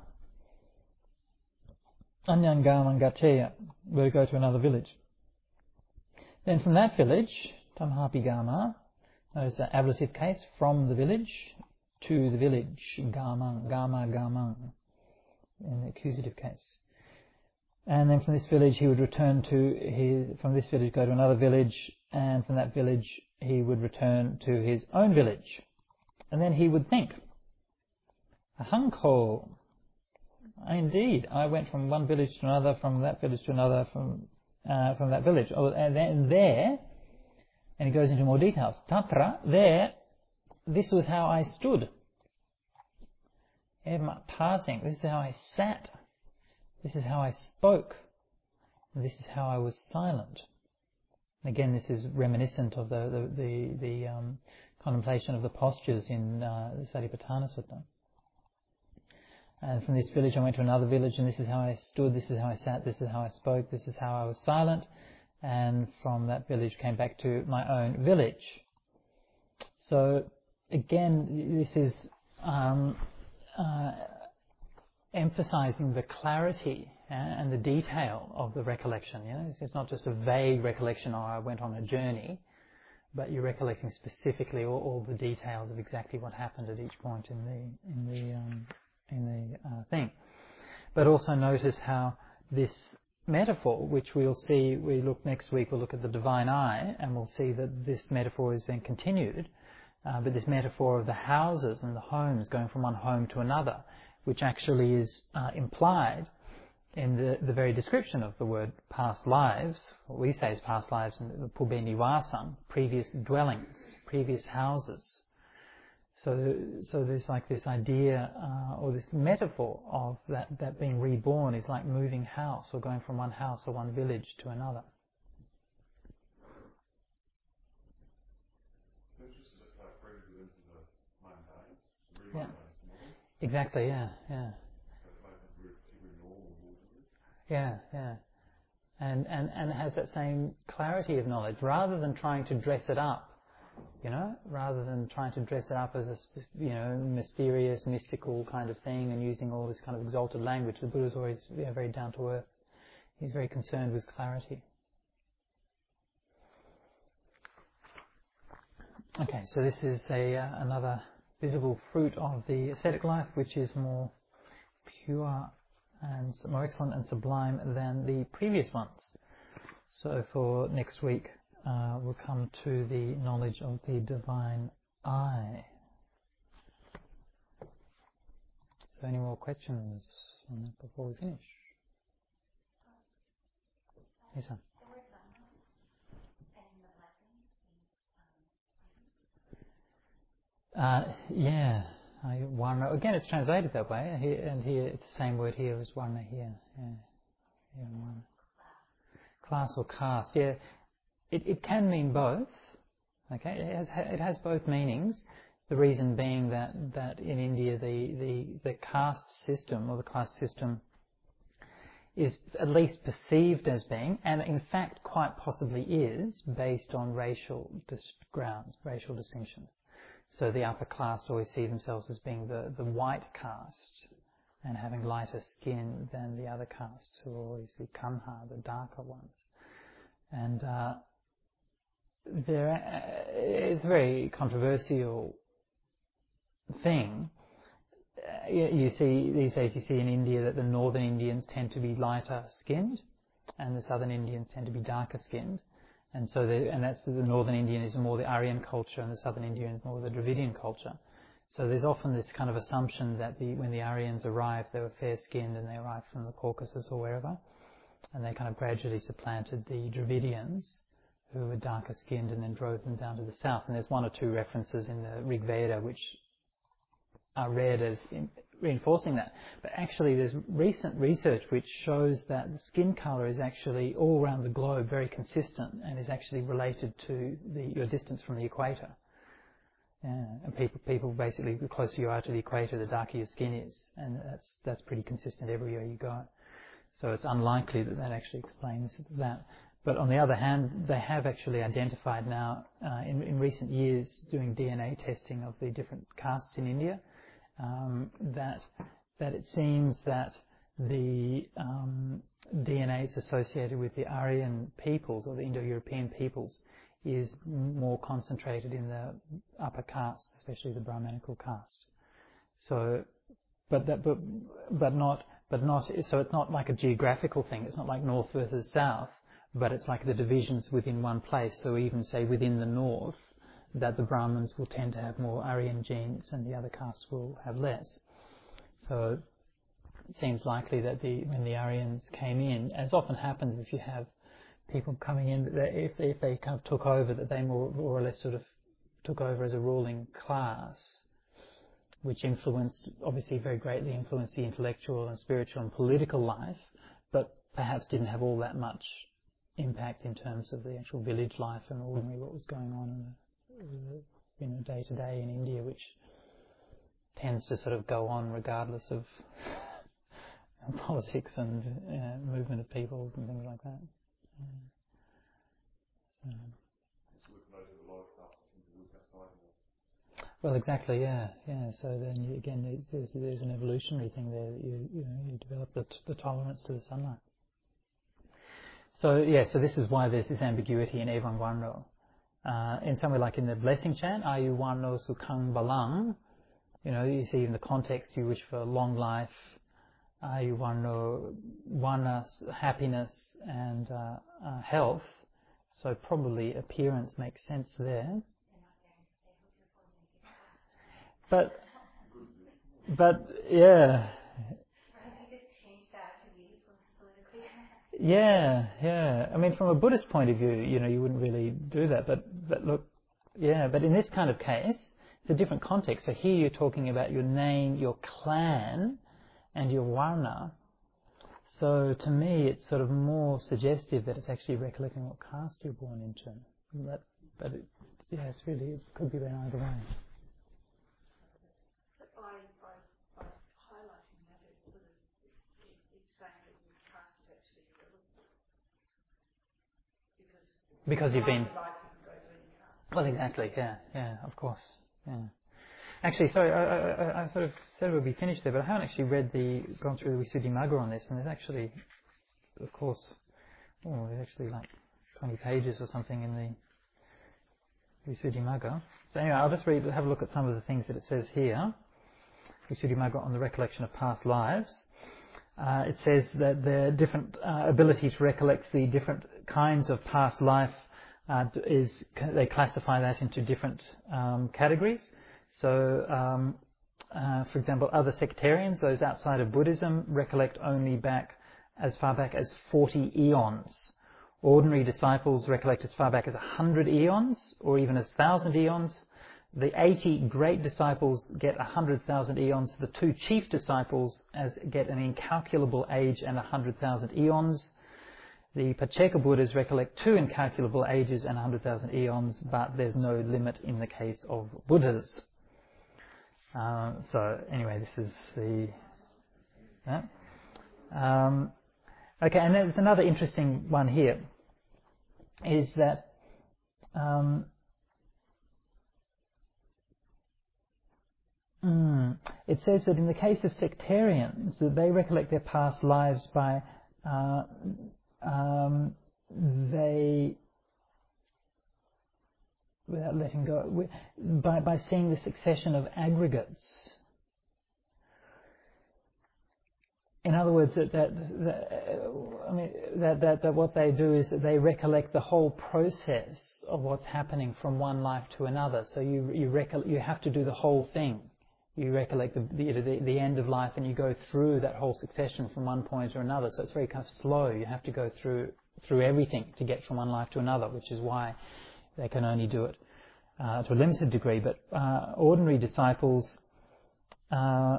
Anyan Gaman Gacheya, were to go to another village. Then from that village, Tamhapi Gama, notice the ablative case, from the village to the village, Gamang, Gama, Gamang, in the accusative case. And then from this village he would return to his, from this village go to another village, and from that village he would return to his own village. And then he would think, Ahanko, indeed, I went from one village to another, from that village to another, from uh, from that village. Oh, and then there, and he goes into more details. Tatra, there, this was how I stood. Tasing, this is how I sat. This is how I spoke. And this is how I was silent. And again, this is reminiscent of the the the, the um, contemplation of the postures in uh, the Satipatthana Sutta. And from this village I went to another village, and this is how I stood, this is how I sat, this is how I spoke, this is how I was silent. And from that village came back to my own village. So again, this is um, uh, emphasizing the clarity uh, and the detail of the recollection. You know, it's not just a vague recollection, or I went on a journey, but you're recollecting specifically all, all the details of exactly what happened at each point in the in the um, in the uh, thing. But also notice how this metaphor, which we'll see, we look next week, we'll look at the divine eye, and we'll see that this metaphor is then continued. Uh, but this metaphor of the houses and the homes going from one home to another, which actually is uh, implied in the, the very description of the word past lives. What we say is past lives in the Pubbe Nivasam, previous dwellings, previous houses. So, so there's like this idea uh, or this metaphor of that, that being reborn is like moving house, or going from one house or one village to another. Yeah. Exactly. Yeah. Yeah. Yeah. Yeah. And and and it has that same clarity of knowledge, rather than trying to dress it up. You know, rather than trying to dress it up as a, you know, mysterious, mystical kind of thing, and using all this kind of exalted language, the Buddha's always, you know, very down to earth. He's very concerned with clarity. Okay, so this is a uh, another visible fruit of the ascetic life, which is more pure and more excellent and sublime than the previous ones. So for next week, uh, we'll come to the knowledge of the divine eye. So any more questions on that before we finish? Yes, sir. Uh, yeah, I, Varna. Again, it's translated that way, here, and here it's the same word here as Varna here. Yeah, yeah, Varna. Class or caste. Yeah, it it can mean both. Okay, it has it has both meanings. The reason being that that in India the the the caste system or the class system is at least perceived as being, and in fact quite possibly is, based on racial dis- grounds, racial distinctions. So the upper class always see themselves as being the, the white caste and having lighter skin than the other castes, who are always the kamha, the darker ones. And uh, there, uh, it's a very controversial thing. Uh, you, you see, these days you see in India that the northern Indians tend to be lighter skinned and the southern Indians tend to be darker skinned. And so, the, and that's the northern Indian is more the Aryan culture, and the southern Indian is more the Dravidian culture. So there's often this kind of assumption that the, when the Aryans arrived, they were fair-skinned and they arrived from the Caucasus or wherever, and they kind of gradually supplanted the Dravidians, who were darker skinned and then drove them down to the south. And there's one or two references in the Rig Veda which are read as in, reinforcing that. But actually there's recent research which shows that the skin colour is actually all around the globe very consistent and is actually related to the, your distance from the equator. Yeah, and people, people basically, the closer you are to the equator, the darker your skin is, and that's that's pretty consistent everywhere you go. So it's unlikely that that actually explains that. But on the other hand, they have actually identified now, uh, in, in recent years, doing D N A testing of the different castes in India, um, that that it seems that the um, D N A associated with the Aryan peoples or the Indo-European peoples is more concentrated in the upper caste, especially the Brahmanical caste. So, but that, but but not, but not. So it's not like a geographical thing. It's not like north versus south, but it's like the divisions within one place. So even say within the north, that the Brahmins will tend to have more Aryan genes, and the other castes will have less. So it seems likely that the when the Aryans came in, as often happens if you have people coming in, that if they, if they kind of took over, that they more, more or less sort of took over as a ruling class, which influenced, obviously very greatly influenced the intellectual and spiritual and political life, but perhaps didn't have all that much impact in terms of the actual village life and ordinary what was going on in the, you know, day to day in India, which tends to sort of go on regardless of politics and uh, movement of peoples and things like that. Yeah. So. Well, exactly, yeah, yeah. So then you, again, there's there's an evolutionary thing there that you you know you develop the t- the tolerance to the sunlight. So yeah, so this is why there's this ambiguity in Evan Wanro. Uh, in somewhere like in the blessing chant, Ayu Wanro Sukhang Balang, you know, you see in the context you wish for long life. Ayu Wanro, Wana, happiness and uh, uh, health. So probably appearance makes sense there. But, but yeah. Yeah, yeah. I mean, from a Buddhist point of view, you know, you wouldn't really do that. But, but look, yeah. But in this kind of case, it's a different context. So here you're talking about your name, your clan, and your varna. So to me, it's sort of more suggestive that it's actually recollecting what caste you're born into. But, but it, yeah, it's really, it could be there either way. But by, by, by highlighting that, it's sort of, it, it's saying that your caste is actually irrelevant. Because, because you've been... Life, you can go to any caste. Well, exactly, yeah, yeah, of course, yeah. Actually, sorry, I, I, I sort of said we'd be finished there, but I haven't actually read the, gone through the Visuddhimagga on this, and there's actually, of course, oh, there's actually like twenty pages or something in the Visuddhimagga. So anyway, I'll just read, have a look at some of the things that it says here. Visuddhimagga on the recollection of past lives. Uh, it says that the different uh, ability to recollect the different kinds of past life uh, is, they classify that into different um, categories. So, um, uh, for example, other sectarians, those outside of Buddhism, recollect only back as far back as forty eons. Ordinary disciples recollect as far back as one hundred eons, or even as one thousand eons. The eighty great disciples get one hundred thousand eons. The two chief disciples as get an incalculable age and one hundred thousand eons. The Pacceka Buddhas recollect two incalculable ages and one hundred thousand eons, but there's no limit in the case of Buddhas. Uh, so anyway, this is the... Yeah. Um, okay, and there's another interesting one here, is that um, mm, it says that in the case of sectarians, that they recollect their past lives by uh, um, they without letting go, by, by seeing the succession of aggregates. In other words, that, that, that I mean, that, that, that what they do is that they recollect the whole process of what's happening from one life to another. So you you recollect, you have to do the whole thing You recollect the, the, the, the end of life, and you go through that whole succession from one point to another. So it's very kind of slow. You have to go through through everything to get from one life to another, which is why they can only do it uh, to a limited degree. But uh, ordinary disciples uh,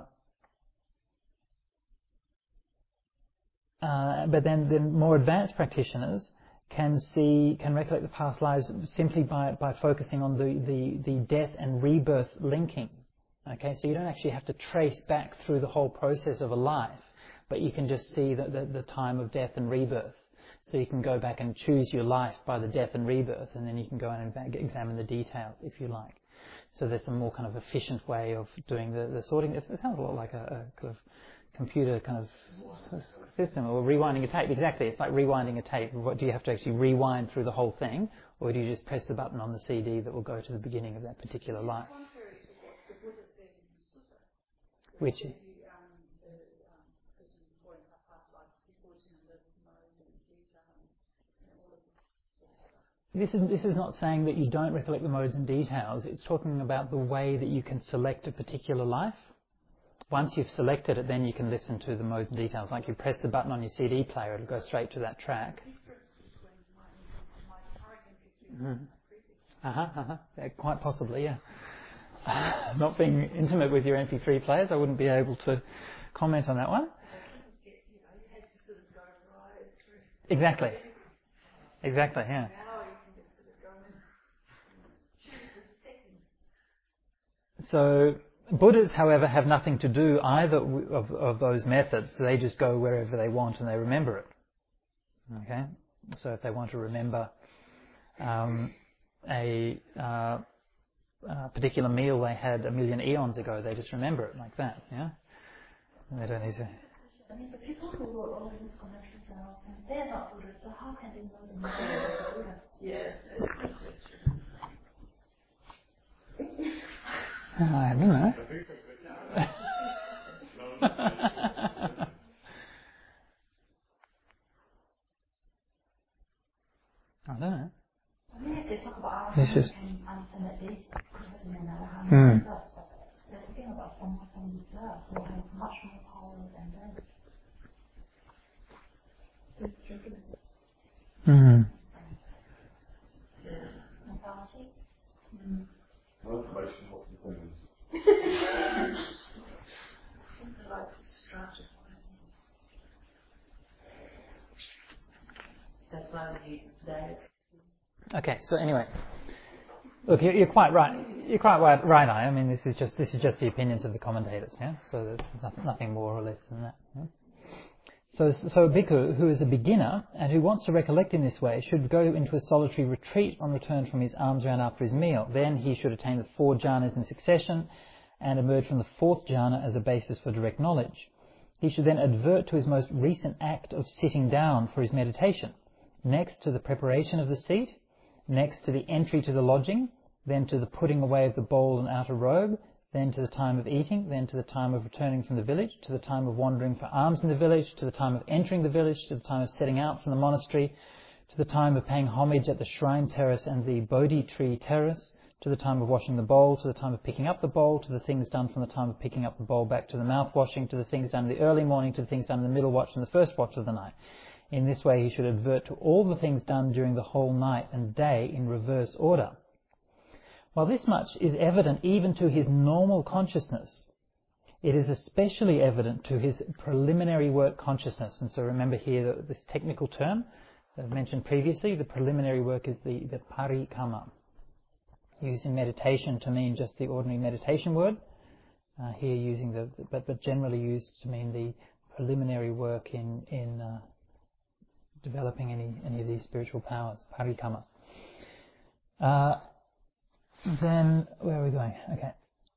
uh, but then the more advanced practitioners can see, can recollect the past lives simply by, by focusing on the, the, the death and rebirth linking. Okay, so you don't actually have to trace back through the whole process of a life, but you can just see the, the, the time of death and rebirth. So you can go back and choose your life by the death and rebirth, and then you can go in and examine the detail if you like. So there's a more kind of efficient way of doing the, the sorting. It sounds a lot like a, a kind of computer kind of system, or rewinding a tape. Exactly, it's like rewinding a tape. What, do you have to actually rewind through the whole thing, or do you just press the button on the C D that will go to the beginning of that particular life? Which is? This is, this is not saying that you don't recollect the modes and details. It's talking about the way that you can select a particular life. Once you've selected it, then you can listen to the modes and details. Like you press the button on your C D player, it'll go straight to that track. Mm-hmm. Uh-huh, uh-huh. Yeah, quite possibly, yeah. Not being intimate with your M P three players, I wouldn't be able to comment on that one. Exactly. Exactly, yeah. So Buddhas, however, have nothing to do either of, of those methods. So they just go wherever they want and they remember it. Okay? So if they want to remember um, a, uh, a particular meal they had a million eons ago, they just remember it like that. Yeah? And they don't need to... I mean, the people who wrote all of these connection cells, they're not Buddhists, so how can they know the meaning of the Buddha? Yeah, that's a good question. I don't know. I don't know. I mean, if they talk about This how is... can understand that they don't know how Mm. to but they're talking about someone from the earth who has much more power than them. It's tricky. Mm. Mythology? Mm. No information, what the thing is. Something like to stratify. That's why we need that. Okay, so anyway, look, you're, you're quite right. You're quite right, right. I mean, this is just this is just the opinions of the commentators. Yeah, so there's nothing, nothing more or less than that. Yeah? So, so a bhikkhu who is a beginner and who wants to recollect in this way should go into a solitary retreat on return from his alms round after his meal. Then he should attain the four jhanas in succession and emerge from the fourth jhana as a basis for direct knowledge. He should then advert to his most recent act of sitting down for his meditation, next to the preparation of the seat, next to the entry to the lodging, then to the putting away of the bowl and outer robe, then to the time of eating, then to the time of returning from the village, to the time of wandering for alms in the village, to the time of entering the village, to the time of setting out from the monastery, to the time of paying homage at the shrine terrace and the Bodhi tree terrace, to the time of washing the bowl, to the time of picking up the bowl, to the things done from the time of picking up the bowl back to the mouth washing, to the things done in the early morning, to the things done in the middle watch and the first watch of the night. In this way he should advert to all the things done during the whole night and day in reverse order. While this much is evident even to his normal consciousness, it is especially evident to his preliminary work consciousness. And so remember here this technical term that I've mentioned previously, the preliminary work is the, the parikamma, used in meditation to mean just the ordinary meditation word. Uh, here using the, but, but generally used to mean the preliminary work in, in uh, developing any, any of these spiritual powers, parikamma. Uh, Then, where are we going? Okay.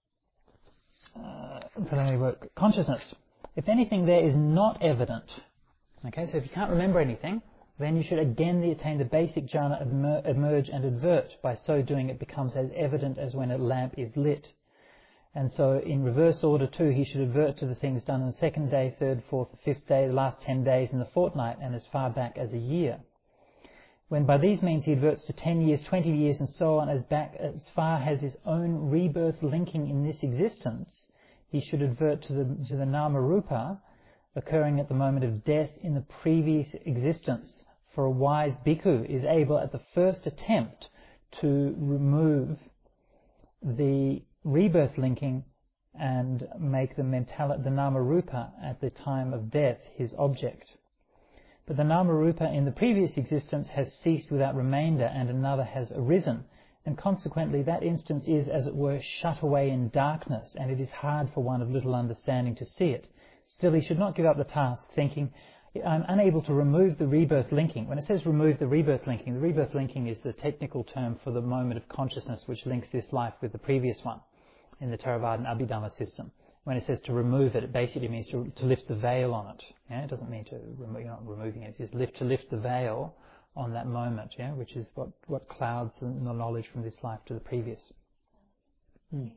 Uh, preliminary work. Consciousness. If anything there is not evident, okay, so if you can't remember anything, then you should again attain the basic jhana, emerge and advert. By so doing it becomes as evident as when a lamp is lit. And so in reverse order too, he should advert to the things done on the second day, third, fourth, fifth day, the last ten days in the fortnight, and as far back as a year. When by these means he adverts to ten years, twenty years and so on, as back as far as his own rebirth linking in this existence, he should advert to the, to the nama rupa occurring at the moment of death in the previous existence. For a wise bhikkhu is able at the first attempt to remove the rebirth linking and make the mental, the nama rupa at the time of death his object. But the nama rupa in the previous existence has ceased without remainder and another has arisen, and consequently that instance is, as it were, shut away in darkness, and it is hard for one of little understanding to see it. Still, he should not give up the task, thinking, I'm unable to remove the rebirth linking. When it says remove the rebirth linking, the rebirth linking is the technical term for the moment of consciousness which links this life with the previous one in the Theravadan Abhidhamma system. When it says to remove it, it basically means to, to lift the veil on it. Yeah? It doesn't mean to remove, you're not removing it. It says lift, to lift the veil on that moment, yeah, which is what, what clouds the knowledge from this life to the previous. Hmm.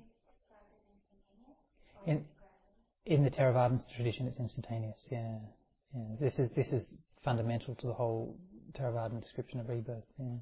In, in the Theravadan tradition, it's instantaneous. Yeah, yeah. This is this is fundamental to the whole Theravadan description of rebirth. Yeah.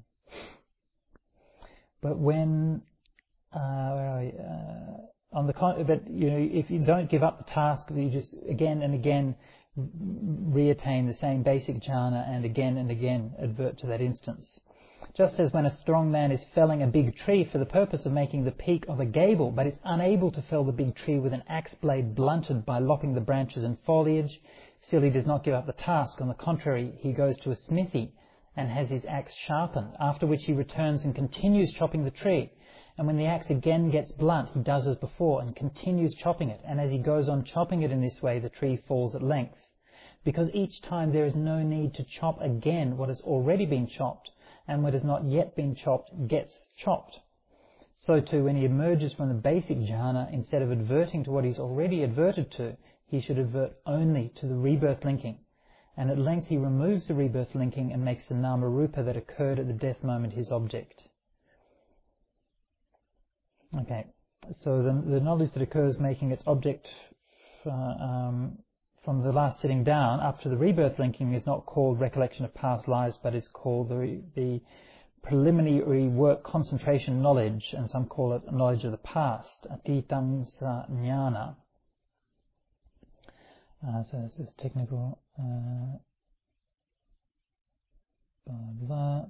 But when uh, where are we? Uh, on the con- but you know, if you don't give up the task, you just again and again reattain the same basic jhana and again and again advert to that instance. Just as when a strong man is felling a big tree for the purpose of making the peak of a gable, but is unable to fell the big tree with an axe blade blunted by lopping the branches and foliage, still he does not give up the task. On the contrary, he goes to a smithy and has his axe sharpened, after which he returns and continues chopping the tree. And when the axe again gets blunt, he does as before and continues chopping it. And as he goes on chopping it in this way, the tree falls at length. Because each time there is no need to chop again what has already been chopped, and what has not yet been chopped gets chopped. So too, when he emerges from the basic jhana, instead of adverting to what he's already adverted to, he should advert only to the rebirth linking. And at length he removes the rebirth linking and makes the nama rupa that occurred at the death moment his object. Okay, so the, the knowledge that occurs making its object uh, um, from the last sitting down up to the rebirth linking is not called recollection of past lives, but is called the, the preliminary work concentration knowledge, and some call it knowledge of the past, atitang sa jnana. Uh, so this is technical. Uh, blah, blah.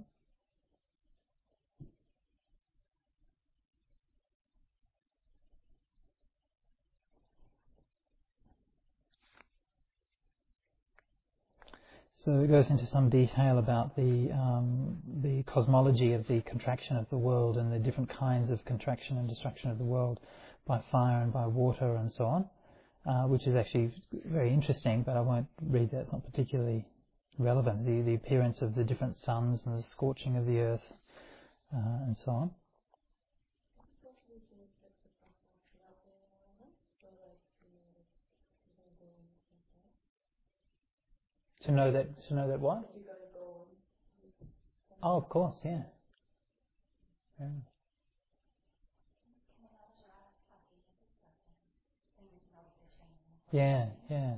So it goes into some detail about the um, the cosmology of the contraction of the world and the different kinds of contraction and destruction of the world by fire and by water and so on, uh, which is actually very interesting, but I won't read that, it's not particularly relevant. The, the appearance of the different suns and the scorching of the earth uh, and so on. To know that, to know that what? Oh, of course, yeah. Yeah. Yeah, yeah.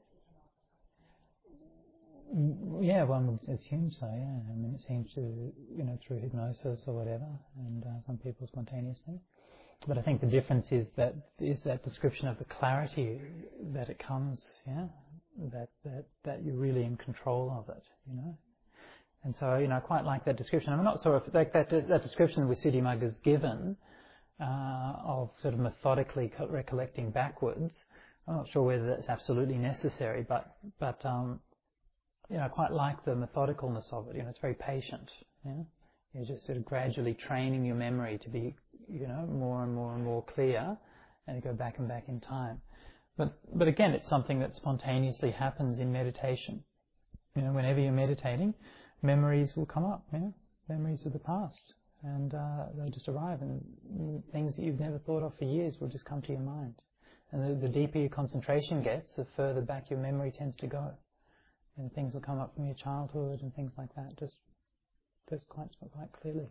Yeah, one would assume so, yeah. I mean, it seems to, you know, through hypnosis or whatever, and uh, some people spontaneously. But I think the difference is that is that description of the clarity that it comes, yeah, that that that you're really in control of it, you know. And so, you know, I quite like that description. I'm not sure if like that that description that Visuddhimagga has given uh, of sort of methodically recollecting backwards. I'm not sure whether that's absolutely necessary, but but um, you know, I quite like the methodicalness of it. You know, it's very patient. Yeah, you're just sort of gradually training your memory to be, you know, more and more and more clear, and you go back and back in time. But but again, it's something that spontaneously happens in meditation. You know, whenever you're meditating, memories will come up. You know, memories of the past, and uh, they'll just arrive, and things that you've never thought of for years will just come to your mind. And the, the deeper your concentration gets, the further back your memory tends to go, and things will come up from your childhood and things like that, just just quite quite clearly.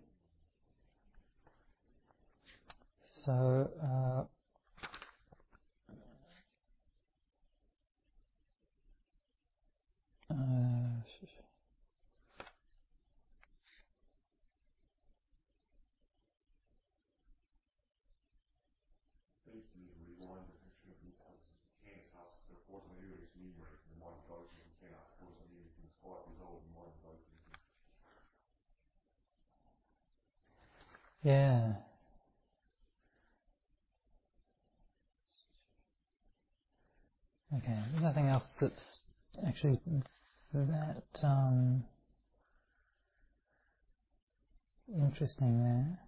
So. Uh, uh, Seems to me to rewind the picture of Hence asks if what an earliest memory the mind goes and you can ask what is an earliest is five years old and the mind goes and Yeah. Okay, there's nothing else that's actually that um, interesting there.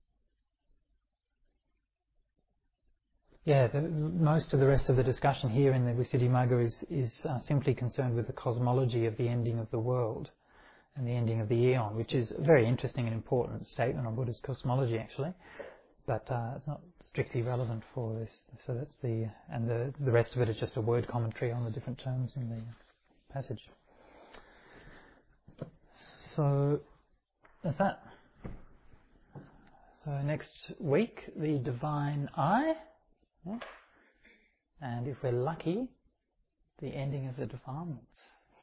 Yeah, the, most of the rest of the discussion here in the Visuddhimagga is, is uh, simply concerned with the cosmology of the ending of the world and the ending of the eon, which is a very interesting and important statement on Buddhist cosmology actually, but uh, it's not strictly relevant for this. So that's the, and the, the rest of it is just a word commentary on the different terms in the passage. So that's that. So next week, the divine I. Yeah. And if we're lucky, the ending of the defilements.